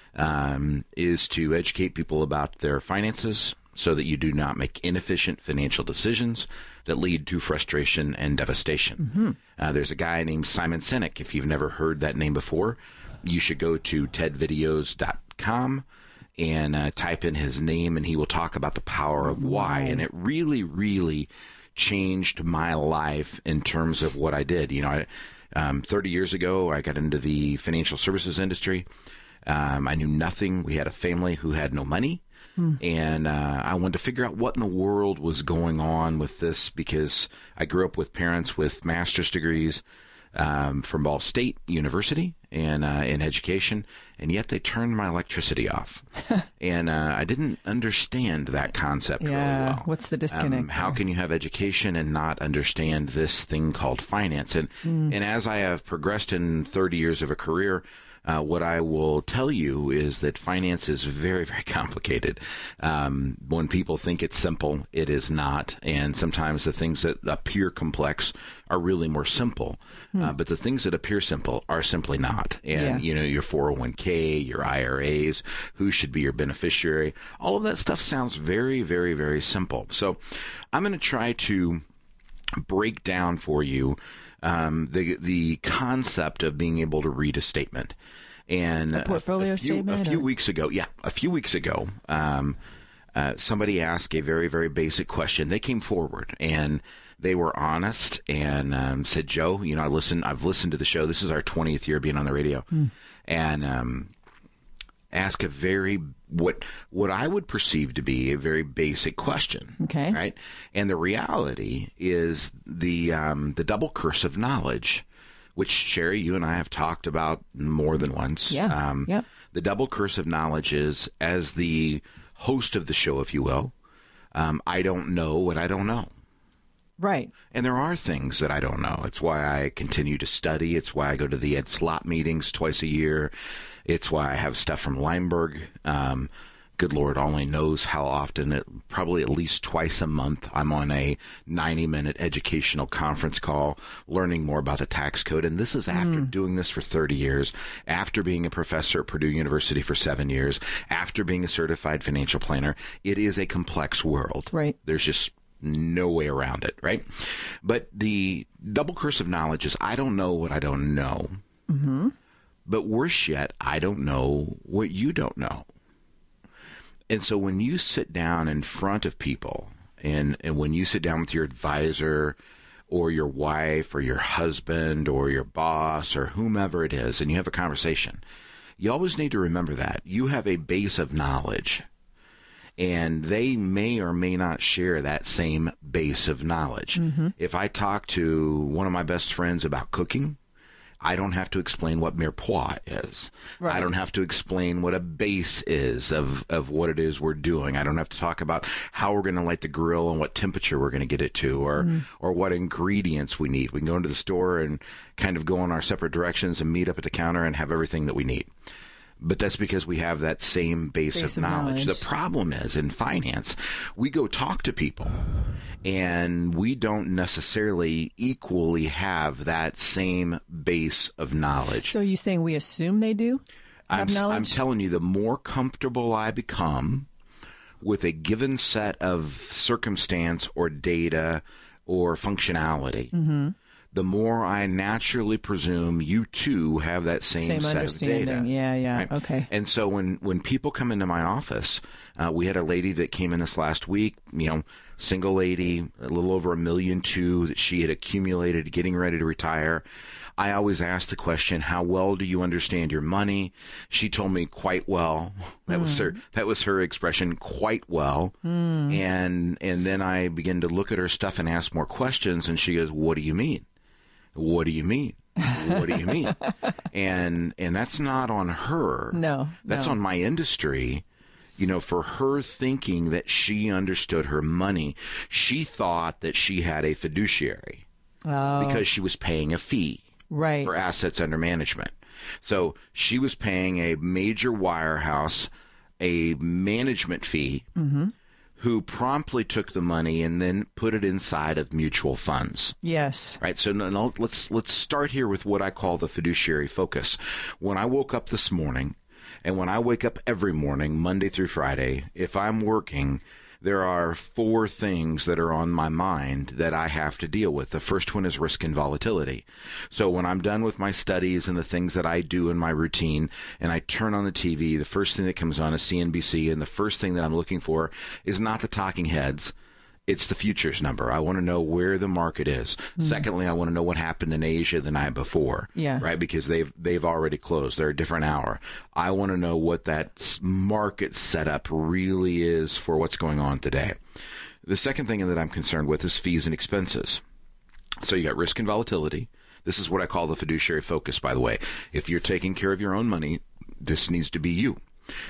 [SPEAKER 2] um, is to educate people about their finances, so that you do not make inefficient financial decisions that lead to frustration and devastation.
[SPEAKER 3] Mm-hmm.
[SPEAKER 2] Uh, there's a guy named Simon Sinek. If you've never heard that name before, you should go to ted videos dot com and uh, type in his name, and he will talk about the power of why. And it really, really changed my life in terms of what I did. You know, I, um, thirty years ago, I got into the financial services industry. Um, I knew nothing. We had a family who had no money. And uh, I wanted to figure out what in the world was going on with this, because I grew up with parents with master's degrees um, from Ball State University and uh, in education, and yet they turned my electricity off. and uh, I didn't understand that concept
[SPEAKER 3] yeah.
[SPEAKER 2] really well.
[SPEAKER 3] What's the disconnect?
[SPEAKER 2] Um, how can you have education and not understand this thing called finance? And
[SPEAKER 3] Mm.
[SPEAKER 2] and as I have progressed in thirty years of a career, Uh, what I will tell you is that finance is very, very complicated. Um, when people think it's simple, it is not. And sometimes the things that appear complex are really more simple.
[SPEAKER 3] Hmm.
[SPEAKER 2] Uh, but the things that appear simple are simply not. And,
[SPEAKER 3] Yeah.
[SPEAKER 2] you know, your four oh one k, your I R As, who should be your beneficiary, all of that stuff sounds very, very, very simple. So I'm going to try to break down for you Um, the the concept of being able to read a statement. And
[SPEAKER 3] a portfolio
[SPEAKER 2] a, a few,
[SPEAKER 3] statement?
[SPEAKER 2] A few
[SPEAKER 3] or?
[SPEAKER 2] weeks ago, yeah, a few weeks ago, um, uh, somebody asked a very, very basic question. They came forward and they were honest and um, said, Joe, you know, I listen, I've listened to the show. This is our twentieth year being on the radio.
[SPEAKER 3] Hmm.
[SPEAKER 2] And um, ask a very, what what I would perceive to be a very basic question.
[SPEAKER 3] Okay.
[SPEAKER 2] Right? And the reality is the um, the double curse of knowledge, which, Sherry, you and I have talked about more than once.
[SPEAKER 3] Yeah.
[SPEAKER 2] Um,
[SPEAKER 3] yep.
[SPEAKER 2] The double curse of knowledge is, as the host of the show, if you will, um, I don't know what I don't know.
[SPEAKER 3] Right.
[SPEAKER 2] And there are things that I don't know. It's why I continue to study. It's why I go to the Ed Slott meetings twice a year. It's why I have stuff from Limeberg. Um, good Lord only knows how often, it, probably at least twice a month, I'm on a ninety-minute educational conference call learning more about the tax code. And this is after mm. doing this for thirty years, after being a professor at Purdue University for seven years, after being a certified financial planner. It is a complex world.
[SPEAKER 3] Right.
[SPEAKER 2] There's just no way around it, right? But the double curse of knowledge is, I don't know what I don't know.
[SPEAKER 3] Mm-hmm.
[SPEAKER 2] But worse yet, I don't know what you don't know. And so when you sit down in front of people, and, and when you sit down with your advisor or your wife or your husband or your boss or whomever it is, and you have a conversation, you always need to remember that. You have a base of knowledge, and they may or may not share that same base of knowledge.
[SPEAKER 3] Mm-hmm.
[SPEAKER 2] If I talk to one of my best friends about cooking, I don't have to explain what mirepoix is.
[SPEAKER 3] Right.
[SPEAKER 2] I don't have to explain what a base is of, of what it is we're doing. I don't have to talk about how we're going to light the grill and what temperature we're going to get it to, or mm. or what ingredients we need. We can go into the store and kind of go in our separate directions and meet up at the counter and have everything that we need. But that's because we have that same base, base of, of knowledge. knowledge. The problem is, in finance, we go talk to people, and we don't necessarily equally have that same base of knowledge.
[SPEAKER 3] So are you saying we assume they do have
[SPEAKER 2] I'm,
[SPEAKER 3] knowledge?
[SPEAKER 2] I'm telling you, the more comfortable I become with a given set of circumstance or data or functionality, mm-hmm. the more I naturally presume you too have that same,
[SPEAKER 3] same
[SPEAKER 2] set
[SPEAKER 3] understanding.
[SPEAKER 2] of data.
[SPEAKER 3] Yeah, yeah,
[SPEAKER 2] right?
[SPEAKER 3] Okay.
[SPEAKER 2] And so when, when people come into my office, uh, we had a lady that came in this last week, you know, single lady, a little over a million two that she had accumulated getting ready to retire. I always ask the question, how well do you understand your money? She told me quite well. That mm. was her that was her expression, quite well. Mm. And and then I begin to look at her stuff and ask more questions, and she goes, "What do you mean? What do you mean? What do you mean?" and and that's not on her.
[SPEAKER 3] No.
[SPEAKER 2] That's
[SPEAKER 3] no.
[SPEAKER 2] on my industry. You know, for her thinking that she understood her money, she thought that she had a fiduciary
[SPEAKER 3] oh.
[SPEAKER 2] because she was paying a fee.
[SPEAKER 3] Right.
[SPEAKER 2] For assets under management. So she was paying a major wirehouse a management fee mm-hmm. who promptly took the money and then put it inside of mutual funds.
[SPEAKER 3] Yes.
[SPEAKER 2] Right. So no, let's let's start here with what I call the fiduciary focus. When I woke up this morning, and when I wake up every morning, Monday through Friday, if I'm working, there are four things that are on my mind that I have to deal with. The first one is risk and volatility. So when I'm done with my studies and the things that I do in my routine, and I turn on the T V, the first thing that comes on is C N B C, and the first thing that I'm looking for is not the talking heads. It's the futures number. I want to know where the market is. Mm. Secondly, I want to know what happened in Asia the night before.
[SPEAKER 3] Yeah.
[SPEAKER 2] Right? Because they've they've already closed. They're a different hour. I want to know what that market setup really is for what's going on today. The second thing that I'm concerned with is fees and expenses. So you got risk and volatility. This is what I call the fiduciary focus, by the way. If you're taking care of your own money, this needs to be you.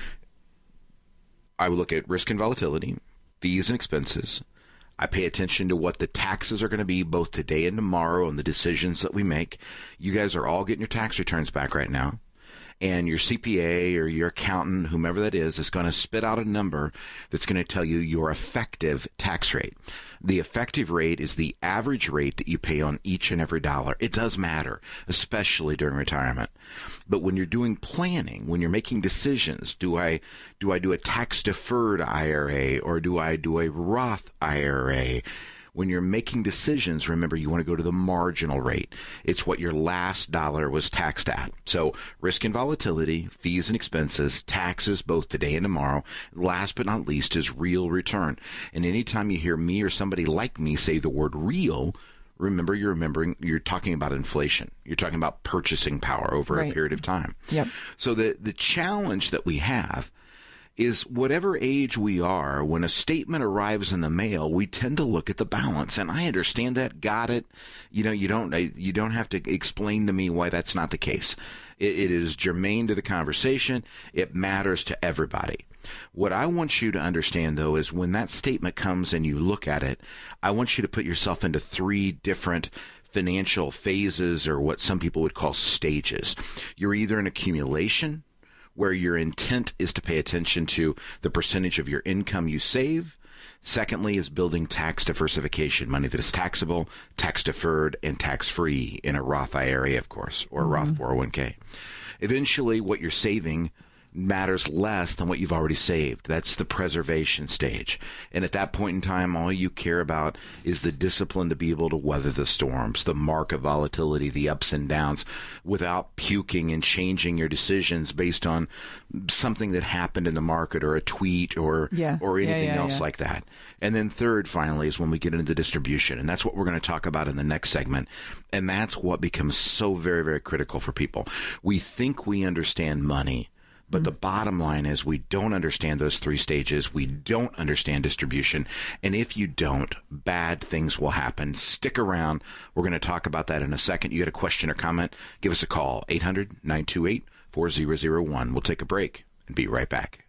[SPEAKER 2] I would look at risk and volatility, fees and expenses. I pay attention to what the taxes are going to be both today and tomorrow and the decisions that we make. You guys are all getting your tax returns back right now. And your C P A or your accountant, whomever that is, is going to spit out a number that's going to tell you your effective tax rate. The effective rate is the average rate that you pay on each and every dollar. It does matter, especially during retirement. But when you're doing planning, when you're making decisions, do I do I do a tax-deferred I R A or do I do a Roth I R A? When you're making decisions, remember, you want to go to the marginal rate. It's what your last dollar was taxed at. So risk and volatility, fees and expenses, taxes both today and tomorrow. Last but not least is real return. And anytime you hear me or somebody like me say the word real, remember, you're remembering, you're talking about inflation. You're talking about purchasing power over
[SPEAKER 3] right.
[SPEAKER 2] a period of time.
[SPEAKER 3] Yep.
[SPEAKER 2] So the, the challenge that we have is whatever age we are, when a statement arrives in the mail, we tend to look at the balance. And I understand that, got it. You know, you don't you don't have to explain to me why that's not the case. It, it is germane to the conversation. It matters to everybody. What I want you to understand, though, is when that statement comes and you look at it, I want you to put yourself into three different financial phases, or what some people would call stages. You're either in accumulation, where your intent is to pay attention to the percentage of your income you save. Secondly is building tax diversification, money that is taxable, tax-deferred, and tax-free in a Roth I R A, of course, or a mm-hmm. Roth four oh one k. Eventually, what you're saving matters less than what you've already saved. That's the preservation stage. And at that point in time, all you care about is the discipline to be able to weather the storms, the market volatility, the ups and downs, without puking and changing your decisions based on something that happened in the market or a tweet or
[SPEAKER 3] yeah.
[SPEAKER 2] or anything
[SPEAKER 3] yeah, yeah,
[SPEAKER 2] else
[SPEAKER 3] yeah.
[SPEAKER 2] like that. And then third, finally, is when we get into distribution. And that's what we're going to talk about in the next segment. And that's what becomes so very, very critical for people. We think we understand money, But mm-hmm. the bottom line is we don't understand those three stages. We don't understand distribution. And if you don't, bad things will happen. Stick around. We're going to talk about that in a second. You got a question or comment? Give us a call, eight hundred, nine two eight, four zero zero one. We'll take a break and be right back.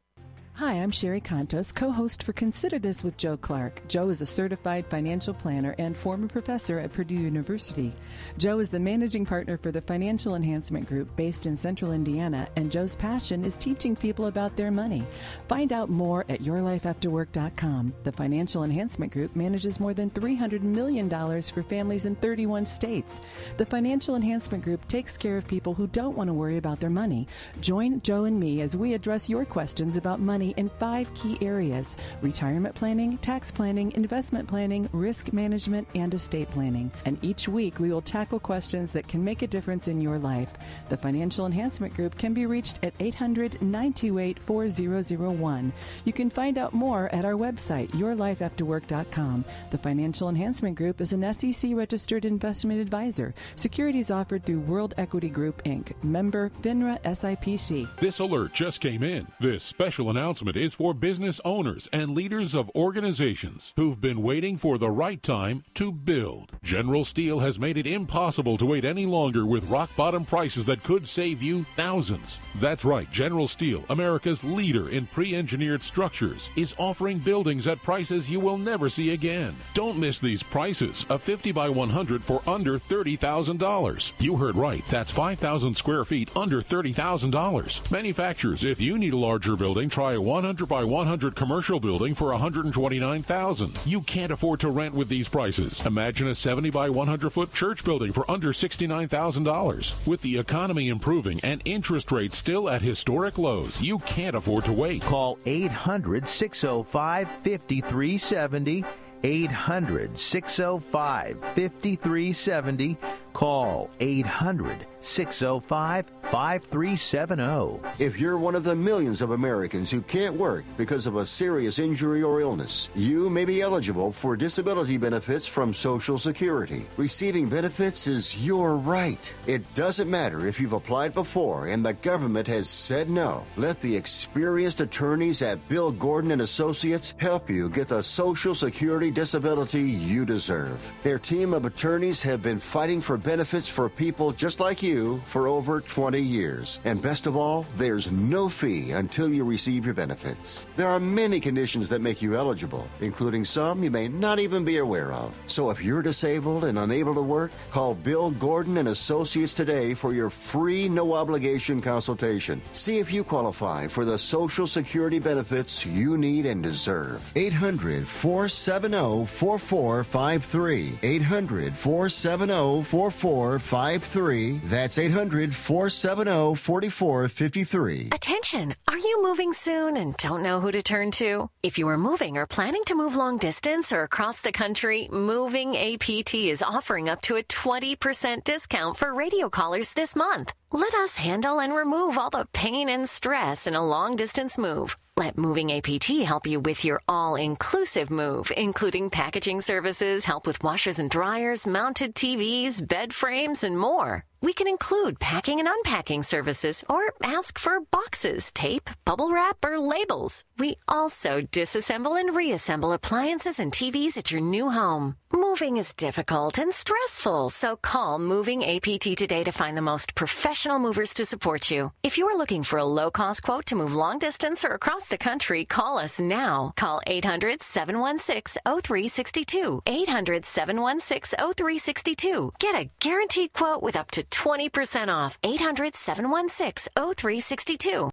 [SPEAKER 3] Hi, I'm Sherry Contos, co-host for Consider This with Joe Clark. Joe is a certified financial planner and former professor at Purdue University. Joe is the managing partner for the Financial Enhancement Group based in Central Indiana, and Joe's passion is teaching people about their money. Find out more at your life after work dot com. The Financial Enhancement Group manages more than three hundred million dollars for families in thirty-one states. The Financial Enhancement Group takes care of people who don't want to worry about their money. Join Joe and me as we address your questions about money in five key areas: retirement planning, tax planning, investment planning, risk management, and estate planning. And each week we will tackle questions that can make a difference in your life. The Financial Enhancement Group can be reached at eight hundred, nine two eight, four zero zero one. You can find out more at our website, your life after work dot com. The Financial Enhancement Group is an S E C-registered investment advisor. Securities offered through World Equity Group, Incorporated. Member FINRA S I P C.
[SPEAKER 12] This alert just came in. This special announcement is for business owners and leaders of organizations who've been waiting for the right time to build. General Steel has made it impossible to wait any longer with rock-bottom prices that could save you thousands. That's right, General Steel, America's leader in pre-engineered structures, is offering buildings at prices you will never see again. Don't miss these prices. A fifty by one hundred for under thirty thousand dollars. You heard right. That's five thousand square feet under thirty thousand dollars. Manufacturers, if you need a larger building, try a one hundred by one hundred commercial building for one hundred twenty-nine thousand dollars. You can't afford to rent with these prices. Imagine a seventy by one hundred foot church building for under sixty-nine thousand dollars. With the economy improving and interest rates still at historic lows, you can't afford to wait.
[SPEAKER 13] Call eight hundred, six oh five, five three seven oh. eight hundred, six oh five, five three seven oh. Call eight hundred, six oh five, five three seven oh.
[SPEAKER 1] If you're one of the millions of Americans who can't work because of a serious injury or illness, you may be eligible for disability benefits from Social Security. Receiving benefits is your right. It doesn't matter if you've applied before and the government has said no. Let the experienced attorneys at Bill Gordon and Associates help you get the Social Security disability you deserve. Their team of attorneys have been fighting for benefits for people just like you for over twenty years. And best of all, there's no fee until you receive your benefits. There are many conditions that make you eligible, including some you may not even be aware of. So if you're disabled and unable to work, call Bill Gordon and Associates today for your free, no-obligation consultation. See if you qualify for the Social Security benefits you need and deserve. eight hundred, four seven zero, four four five three. eight hundred, four seven zero, four four five three. That's eight hundred, four seven zero, four four five three.
[SPEAKER 14] Attention! Are you moving soon and don't know who to turn to? If you are moving or planning to move long distance or across the country, Moving A P T is offering up to a twenty percent discount for radio callers this month. Let us handle and remove all the pain and stress in a long-distance move. Let Moving A P T help you with your all-inclusive move, including packaging services, help with washers and dryers, mounted T Vs, bed frames, and more. We can include packing and unpacking services or ask for boxes, tape, bubble wrap, or labels. We also disassemble and reassemble appliances and T Vs at your new home. Moving is difficult and stressful, so call Moving A P T today to find the most professional movers to support you. If you are looking for a low-cost quote to move long distance or across the country, call us now. Call eight hundred, seven one six, oh three six two. eight hundred, seven one six, oh three six two. Get a guaranteed quote with up to twenty percent off. eight hundred, seven one six, oh three six two.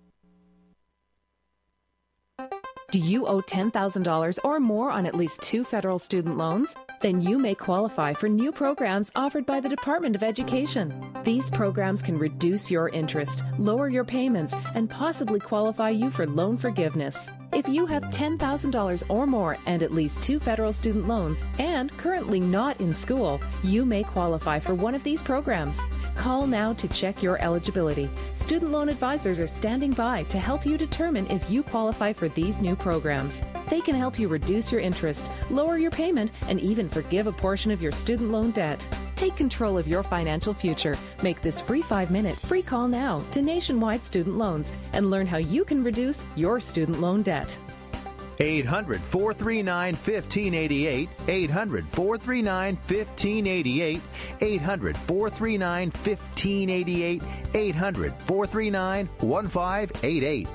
[SPEAKER 15] Do you owe ten thousand dollars or more on at least two federal student loans? Then you may qualify for new programs offered by the Department of Education. These programs can reduce your interest, lower your payments, and possibly qualify you for loan forgiveness. If you have ten thousand dollars or more and at least two federal student loans and currently not in school, you may qualify for one of these programs. Call now to check your eligibility. Student loan advisors are standing by to help you determine if you qualify for these new programs. They can help you reduce your interest, lower your payment, and even forgive a portion of your student loan debt. Take control of your financial future. Make this free five-minute free call now to Nationwide Student Loans and learn how you can reduce your student loan debt.
[SPEAKER 13] eight hundred, four three nine, one five eight eight. eight hundred, four three nine, one five eight eight. eight hundred, four three nine, one five eight eight. eight hundred, four three nine, one five eight eight.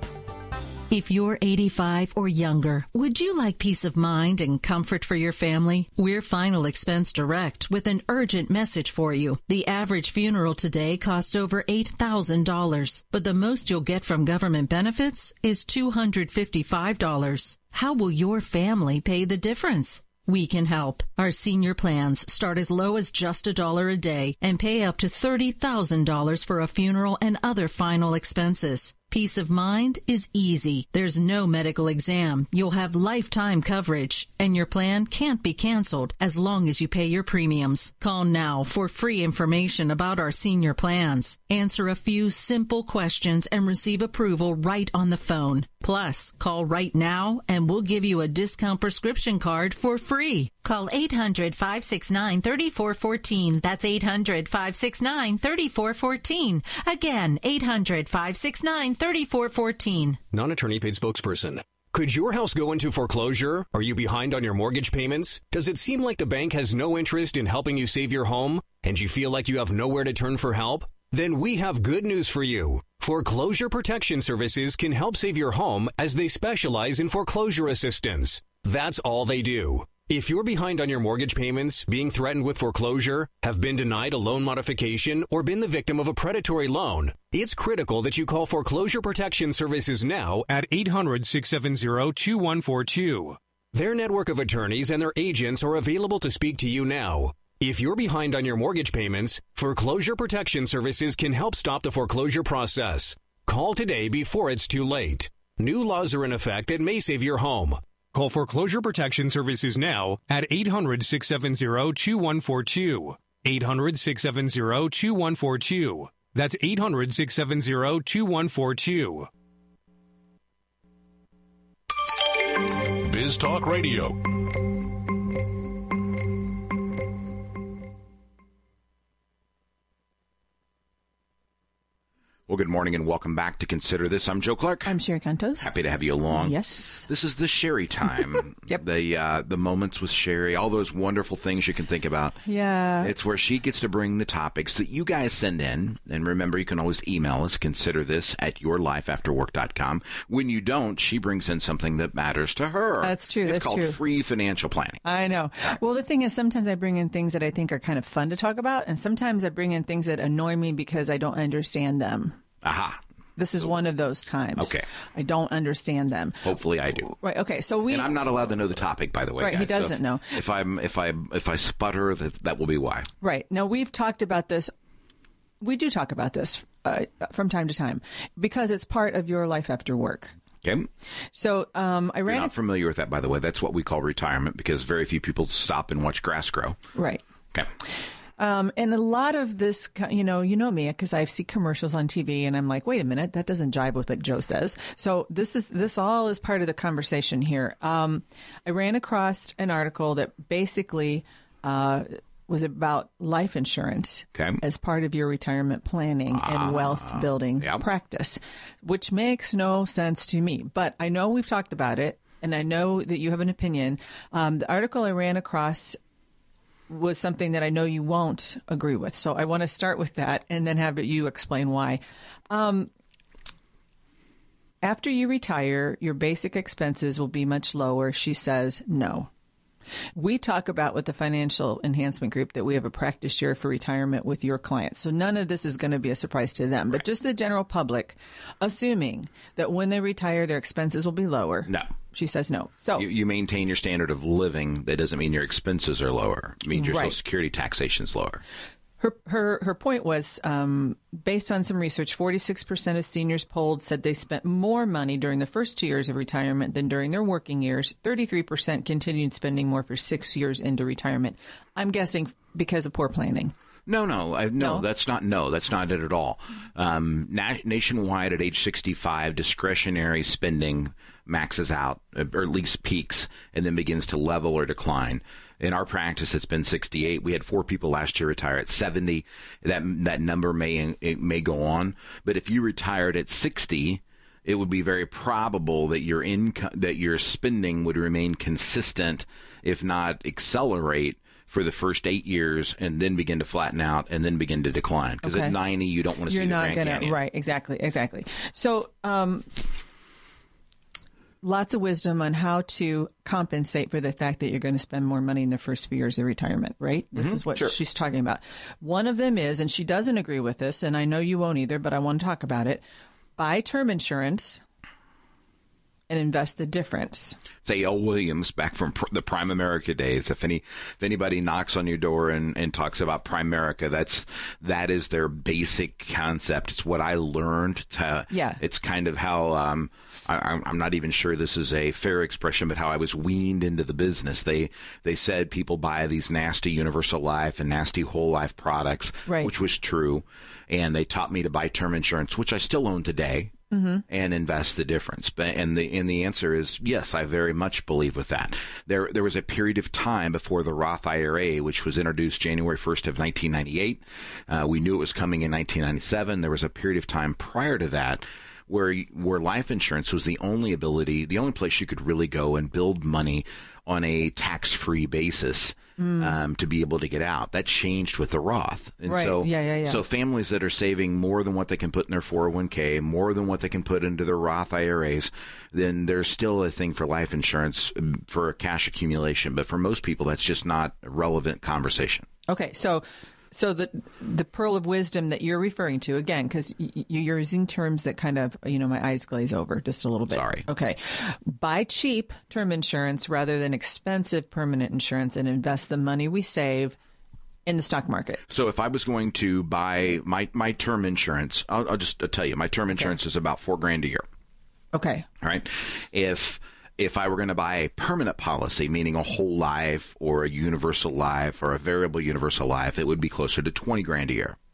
[SPEAKER 16] If you're eighty-five or younger, would you like peace of mind and comfort for your family? We're Final Expense Direct with an urgent message for you. The average funeral today costs over eight thousand dollars, but the most you'll get from government benefits is two hundred fifty-five dollars. How will your family pay the difference? We can help. Our senior plans start as low as just a dollar a day and pay up to thirty thousand dollars for a funeral and other final expenses. Peace of mind is easy. There's no medical exam. You'll have lifetime coverage, and your plan can't be canceled as long as you pay your premiums. Call now for free information about our senior plans. Answer a few simple questions and receive approval right on the phone. Plus, call right now and we'll give you a discount prescription card for free. Call eight hundred, five six nine, three four one four. That's eight hundred, five six nine, three four one four. Again, eight hundred, five six nine, three four one four.
[SPEAKER 17] Non-attorney paid spokesperson. Could your house go into foreclosure? Are you behind on your mortgage payments? Does it seem like the bank has no interest in helping you save your home? And you feel like you have nowhere to turn for help? Then we have good news for you. Foreclosure Protection Services can help save your home as they specialize in foreclosure assistance. That's all they do. If you're behind on your mortgage payments, being threatened with foreclosure, have been denied a loan modification, or been the victim of a predatory loan, it's critical that you call Foreclosure Protection Services now at eight hundred, six seven zero, two one four two. Their network of attorneys and their agents are available to speak to you now. If you're behind on your mortgage payments, Foreclosure Protection Services can help stop the foreclosure process. Call today before it's too late. New laws are in effect that may save your home. Call Foreclosure Protection Services now at eight hundred, six seven zero, two one four two. eight hundred, six seven zero, two one four two. That's eight hundred, six seven zero, two one four two.
[SPEAKER 12] Biz Talk Radio.
[SPEAKER 2] Well, good morning and welcome back to Consider This. I'm Joe Clark.
[SPEAKER 3] I'm Sherry Cantos.
[SPEAKER 2] Happy to have you along.
[SPEAKER 3] Yes.
[SPEAKER 2] This is the Sherry time.
[SPEAKER 3] Yep.
[SPEAKER 2] The uh, the moments with Sherry, all those wonderful things you can think about.
[SPEAKER 3] Yeah.
[SPEAKER 2] It's where she gets to bring the topics that you guys send in. And remember, you can always email us, consider this at your life after work dot com. When you don't, she brings in something that matters to her.
[SPEAKER 3] That's true.
[SPEAKER 2] It's
[SPEAKER 3] That's
[SPEAKER 2] called
[SPEAKER 3] true.
[SPEAKER 2] free financial planning.
[SPEAKER 3] I know. Well, the thing is, sometimes I bring in things that I think are kind of fun to talk about, and sometimes I bring in things that annoy me because I don't understand them.
[SPEAKER 2] Aha.
[SPEAKER 3] This is one of those times.
[SPEAKER 2] Okay.
[SPEAKER 3] I don't understand them.
[SPEAKER 2] Hopefully I do.
[SPEAKER 3] Right. Okay. So we.
[SPEAKER 2] And I'm not allowed to know the topic, by the way.
[SPEAKER 3] Right.
[SPEAKER 2] Guys.
[SPEAKER 3] He doesn't
[SPEAKER 2] so
[SPEAKER 3] know.
[SPEAKER 2] If I'm if I if I sputter, that that will be why.
[SPEAKER 3] Right. Now we've talked about this. We do talk about this uh, from time to time because it's part of your life after work.
[SPEAKER 2] Okay.
[SPEAKER 3] So um, I ran.
[SPEAKER 2] You're not familiar with that, by the way. That's what we call retirement because very few people stop and watch grass grow.
[SPEAKER 3] Right.
[SPEAKER 2] Okay.
[SPEAKER 3] Um, and a lot of this, you know, you know me because I see commercials on T V and I'm like, wait a minute, that doesn't jive with what Joe says. So this is this all is part of the conversation here. Um, I ran across an article that basically uh, was about life insurance
[SPEAKER 2] okay.
[SPEAKER 3] as part of your retirement planning
[SPEAKER 2] ah,
[SPEAKER 3] and wealth building
[SPEAKER 2] yep.
[SPEAKER 3] practice, which makes no sense to me. But I know we've talked about it and I know that you have an opinion. Um, the article I ran across was something that I know you won't agree with. So I want to start with that and then have you explain why. Um, after you retire, your basic expenses will be much lower. She says no. We talk about with the Financial Enhancement Group that we have a practice share for retirement with your clients. So none of this is going to be a surprise to them. But just the general public, assuming that when they retire, their expenses will be lower.
[SPEAKER 2] No.
[SPEAKER 3] She says no. So
[SPEAKER 2] you, you maintain your standard of living. That doesn't mean your expenses are lower. It means your
[SPEAKER 3] right.
[SPEAKER 2] Social Security taxation is lower.
[SPEAKER 3] Her her her point was, um, based on some research, forty-six percent of seniors polled said they spent more money during the first two years of retirement than during their working years. thirty-three percent continued spending more for six years into retirement. I'm guessing because of poor planning.
[SPEAKER 2] No, no, I, no,
[SPEAKER 3] No?
[SPEAKER 2] that's not, no, that's not it at all. Um, na- nationwide at age sixty-five, discretionary spending maxes out, or at least peaks, and then begins to level or decline. In our practice, it's been sixty-eight. We had four people last year retire at seventy. That that number may it may go on, but if you retired at sixty, it would be very probable that your income, that your spending would remain consistent, if not accelerate, for the first eight years, and then begin to flatten out, and then begin to decline. Because
[SPEAKER 3] Okay.
[SPEAKER 2] at ninety, you don't want to
[SPEAKER 3] You're
[SPEAKER 2] see the
[SPEAKER 3] not
[SPEAKER 2] Grand
[SPEAKER 3] gonna
[SPEAKER 2] Canyon.
[SPEAKER 3] right. Exactly. Exactly. So, um, lots of wisdom on how to compensate for the fact that you're going to spend more money in the first few years of retirement, right? This
[SPEAKER 2] Mhm,
[SPEAKER 3] is what
[SPEAKER 2] sure.
[SPEAKER 3] she's talking about. One of them is, and she doesn't agree with this, and I know you won't either, but I want to talk about it. Buy term insurance and invest the difference.
[SPEAKER 2] Say L. Williams back from pr- the Prime America days. If any, if anybody knocks on your door and, and talks about Primerica, that's that is their basic concept. It's what I learned. To,
[SPEAKER 3] Yeah.
[SPEAKER 2] It's kind of how um, I, I'm I'm not even sure this is a fair expression, but how I was weaned into the business. They they said people buy these nasty universal life and nasty whole life products,
[SPEAKER 3] Right.
[SPEAKER 2] which was true, and they taught me to buy term insurance, which I still own today.
[SPEAKER 3] Mm-hmm.
[SPEAKER 2] And invest the difference. But and the and the answer is yes, I very much believe with that. There there was a period of time before the Roth I R A, which was introduced January first of nineteen ninety-eight. Uh, we knew it was coming in nineteen ninety-seven. There was a period of time prior to that where where life insurance was the only ability, the only place you could really go and build money on a tax-free basis.
[SPEAKER 3] Mm.
[SPEAKER 2] Um, to be able to get out. That changed with the Roth. And
[SPEAKER 3] Right.
[SPEAKER 2] so,
[SPEAKER 3] Yeah, yeah, yeah.
[SPEAKER 2] so families that are saving more than what they can put in their four oh one k, more than what they can put into their Roth I R As, then there's still a thing for life insurance um, for cash accumulation. But for most people, that's just not a relevant conversation.
[SPEAKER 3] Okay, so so the the pearl of wisdom that you're referring to, again, because y- y- you're using terms that kind of, you know, my eyes glaze over just a little bit.
[SPEAKER 2] Sorry.
[SPEAKER 3] Okay. Buy cheap term insurance rather than expensive permanent insurance and invest the money we save in the stock market.
[SPEAKER 2] So if I was going to buy my, my term insurance, I'll, I'll just I'll tell you, my term insurance is about four grand a year.
[SPEAKER 3] Okay.
[SPEAKER 2] All right. If if I were going to buy a permanent policy, meaning a whole life or a universal life or a variable universal life, it would be closer to twenty grand a year.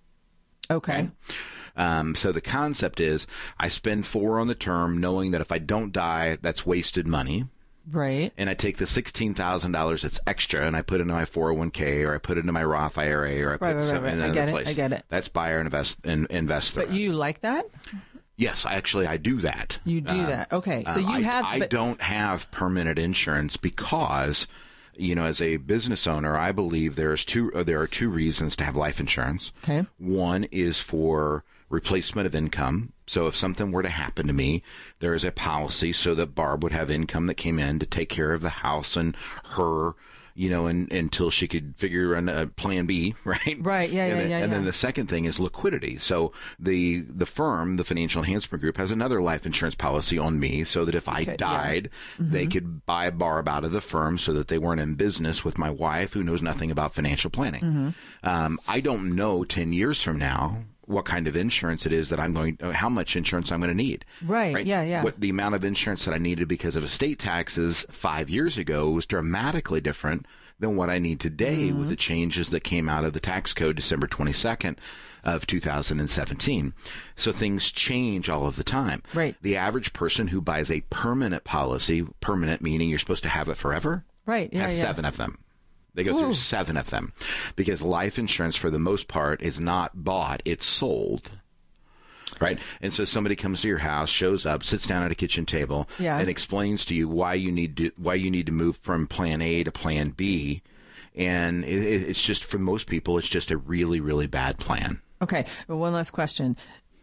[SPEAKER 3] Okay.
[SPEAKER 2] Um, so the concept is I spend four on the term knowing that if I don't die, that's wasted money.
[SPEAKER 3] Right.
[SPEAKER 2] And I take the sixteen thousand dollars that's extra and I put it into my four oh one k or I put it into my Roth I R A or I put
[SPEAKER 3] Right, right,
[SPEAKER 2] something
[SPEAKER 3] right,
[SPEAKER 2] in
[SPEAKER 3] right. I
[SPEAKER 2] another
[SPEAKER 3] get it,
[SPEAKER 2] place.
[SPEAKER 3] I get it.
[SPEAKER 2] That's buy or invest and invest the
[SPEAKER 3] But you like that?
[SPEAKER 2] Yes, actually, I do that.
[SPEAKER 3] You do
[SPEAKER 2] Um,
[SPEAKER 3] that. Okay. So
[SPEAKER 2] um,
[SPEAKER 3] you
[SPEAKER 2] I,
[SPEAKER 3] have
[SPEAKER 2] I
[SPEAKER 3] but-
[SPEAKER 2] don't have permanent insurance because, you know, as a business owner, I believe there's two. Uh, there are two reasons to have life insurance.
[SPEAKER 3] Okay.
[SPEAKER 2] One is for replacement of income. So if something were to happen to me, there is a policy so that Barb would have income that came in to take care of the house and her. You know, and, until she could figure on a plan B, right?
[SPEAKER 3] Right, yeah,
[SPEAKER 2] and
[SPEAKER 3] yeah,
[SPEAKER 2] then,
[SPEAKER 3] yeah,
[SPEAKER 2] And then
[SPEAKER 3] yeah.
[SPEAKER 2] the second thing is liquidity. So the the firm, the Financial Enhancement Group, has another life insurance policy on me so that if I
[SPEAKER 3] Okay, yeah.
[SPEAKER 2] died, they
[SPEAKER 3] Mhm.
[SPEAKER 2] could buy Barb out of the firm so that they weren't in business with my wife who knows nothing about financial planning.
[SPEAKER 3] Mhm.
[SPEAKER 2] Um, I don't know ten years from now what kind of insurance it is that I'm going, uh, how much insurance I'm going to need.
[SPEAKER 3] Right, yeah, yeah.
[SPEAKER 2] What the amount of insurance that I needed because of estate taxes five years ago was dramatically different than what I need today
[SPEAKER 3] Mm-hmm.
[SPEAKER 2] with the changes that came out of the tax code December twenty-second of two thousand seventeen. So things change all of the time.
[SPEAKER 3] Right.
[SPEAKER 2] The average person who buys a permanent policy, permanent meaning you're supposed to have it forever,
[SPEAKER 3] Right. Yeah.
[SPEAKER 2] has
[SPEAKER 3] yeah.
[SPEAKER 2] seven of them. They go
[SPEAKER 3] Ooh.
[SPEAKER 2] through seven of them because life insurance, for the most part, is not bought, it's sold. Right? And so somebody comes to your house, shows up, sits down at a kitchen table,
[SPEAKER 3] Yeah.
[SPEAKER 2] and explains to you why you need to why you need to move from plan A to plan B. And it, it- it's just, for most people, it's just a really, really bad plan.
[SPEAKER 3] Okay. Well, one last question.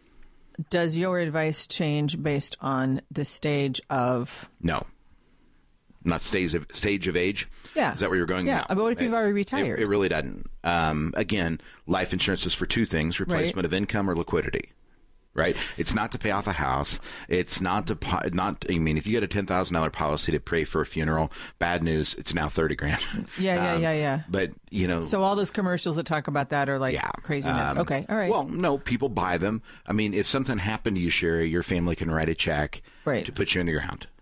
[SPEAKER 3] Does your advice change based on the stage of?
[SPEAKER 2] No. Not stage of stage of age.
[SPEAKER 3] Yeah.
[SPEAKER 2] Is that where you're going?
[SPEAKER 3] Yeah.
[SPEAKER 2] No.
[SPEAKER 3] But what if you've
[SPEAKER 2] It-
[SPEAKER 3] already
[SPEAKER 2] It,
[SPEAKER 3] retired?
[SPEAKER 2] it really doesn't. Um, again, life insurance is for two things: replacement of income or liquidity. Right? It's not to pay off a house. It's not to po- not. I mean, if you get a ten thousand dollar policy to pay for a funeral, bad news. It's now thirty grand.
[SPEAKER 3] Yeah, yeah,
[SPEAKER 2] Um,
[SPEAKER 3] yeah, yeah.
[SPEAKER 2] But you know,
[SPEAKER 3] So all those commercials that talk about that are like craziness.
[SPEAKER 2] um,
[SPEAKER 3] Okay. All right.
[SPEAKER 2] Well, no, people buy them. I mean, if something happened to you, Sherry, your family can write a check
[SPEAKER 3] Right.
[SPEAKER 2] to put you in the ground.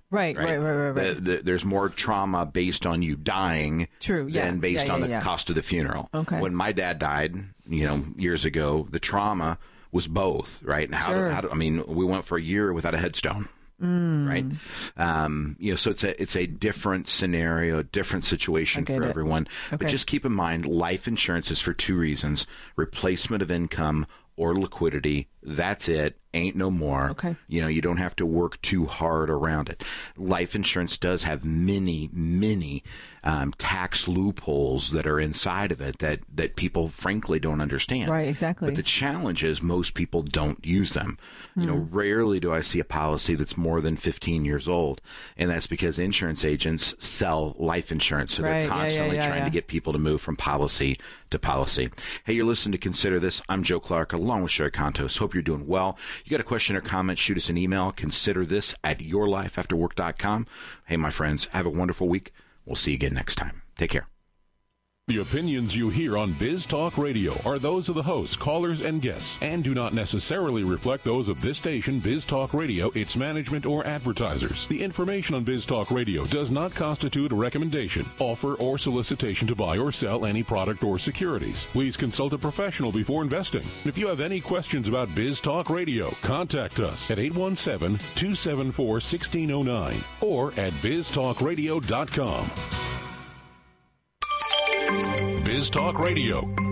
[SPEAKER 3] Right, right, right, right, right.
[SPEAKER 2] The, the, there's more trauma based on you dying
[SPEAKER 3] True, yeah,
[SPEAKER 2] than based
[SPEAKER 3] yeah,
[SPEAKER 2] on
[SPEAKER 3] yeah,
[SPEAKER 2] the
[SPEAKER 3] yeah.
[SPEAKER 2] cost of the funeral.
[SPEAKER 3] Okay.
[SPEAKER 2] When my dad died, you know, years ago, the trauma was both, right? And how,
[SPEAKER 3] Sure.
[SPEAKER 2] do, how do, I mean, we went for a year without a headstone.
[SPEAKER 3] Mm.
[SPEAKER 2] Right, um, you know, so it's a it's a different scenario, different situation for
[SPEAKER 3] it.
[SPEAKER 2] everyone.
[SPEAKER 3] Okay.
[SPEAKER 2] But just keep in mind, life insurance is for two reasons: replacement of income or liquidity. That's it. Ain't no more.
[SPEAKER 3] Okay.
[SPEAKER 2] You know, you don't have to work too hard around it. Life insurance does have many, many um, tax loopholes that are inside of it that, that people frankly don't understand.
[SPEAKER 3] Right, exactly.
[SPEAKER 2] But the challenge is most people don't use them. You know,
[SPEAKER 3] Hmm.
[SPEAKER 2] rarely do I see a policy that's more than fifteen years old. And that's because insurance agents sell life insurance. So
[SPEAKER 3] Right, yeah,
[SPEAKER 2] they're
[SPEAKER 3] yeah,
[SPEAKER 2] constantly
[SPEAKER 3] yeah,
[SPEAKER 2] trying
[SPEAKER 3] yeah.
[SPEAKER 2] to get people to move from policy to policy. Hey, you're listening to Consider This. I'm Joe Clark, along with Sherry Contos. Hope you're doing well. You got a question or comment, shoot us an email, consider this at your life after work dot com. Hey, my friends, have a wonderful week. We'll see you again next time. Take care.
[SPEAKER 12] The opinions you hear on Biz Talk Radio are those of the hosts, callers, and guests, and do not necessarily reflect those of this station, Biz Talk Radio, its management, or advertisers. The information on Biz Talk Radio does not constitute a recommendation, offer, or solicitation to buy or sell any product or securities. Please consult a professional before investing. If you have any questions about Biz Talk Radio, contact us at eight one seven, two seven four, one six zero nine or at biz talk radio dot com. Biz Talk Radio.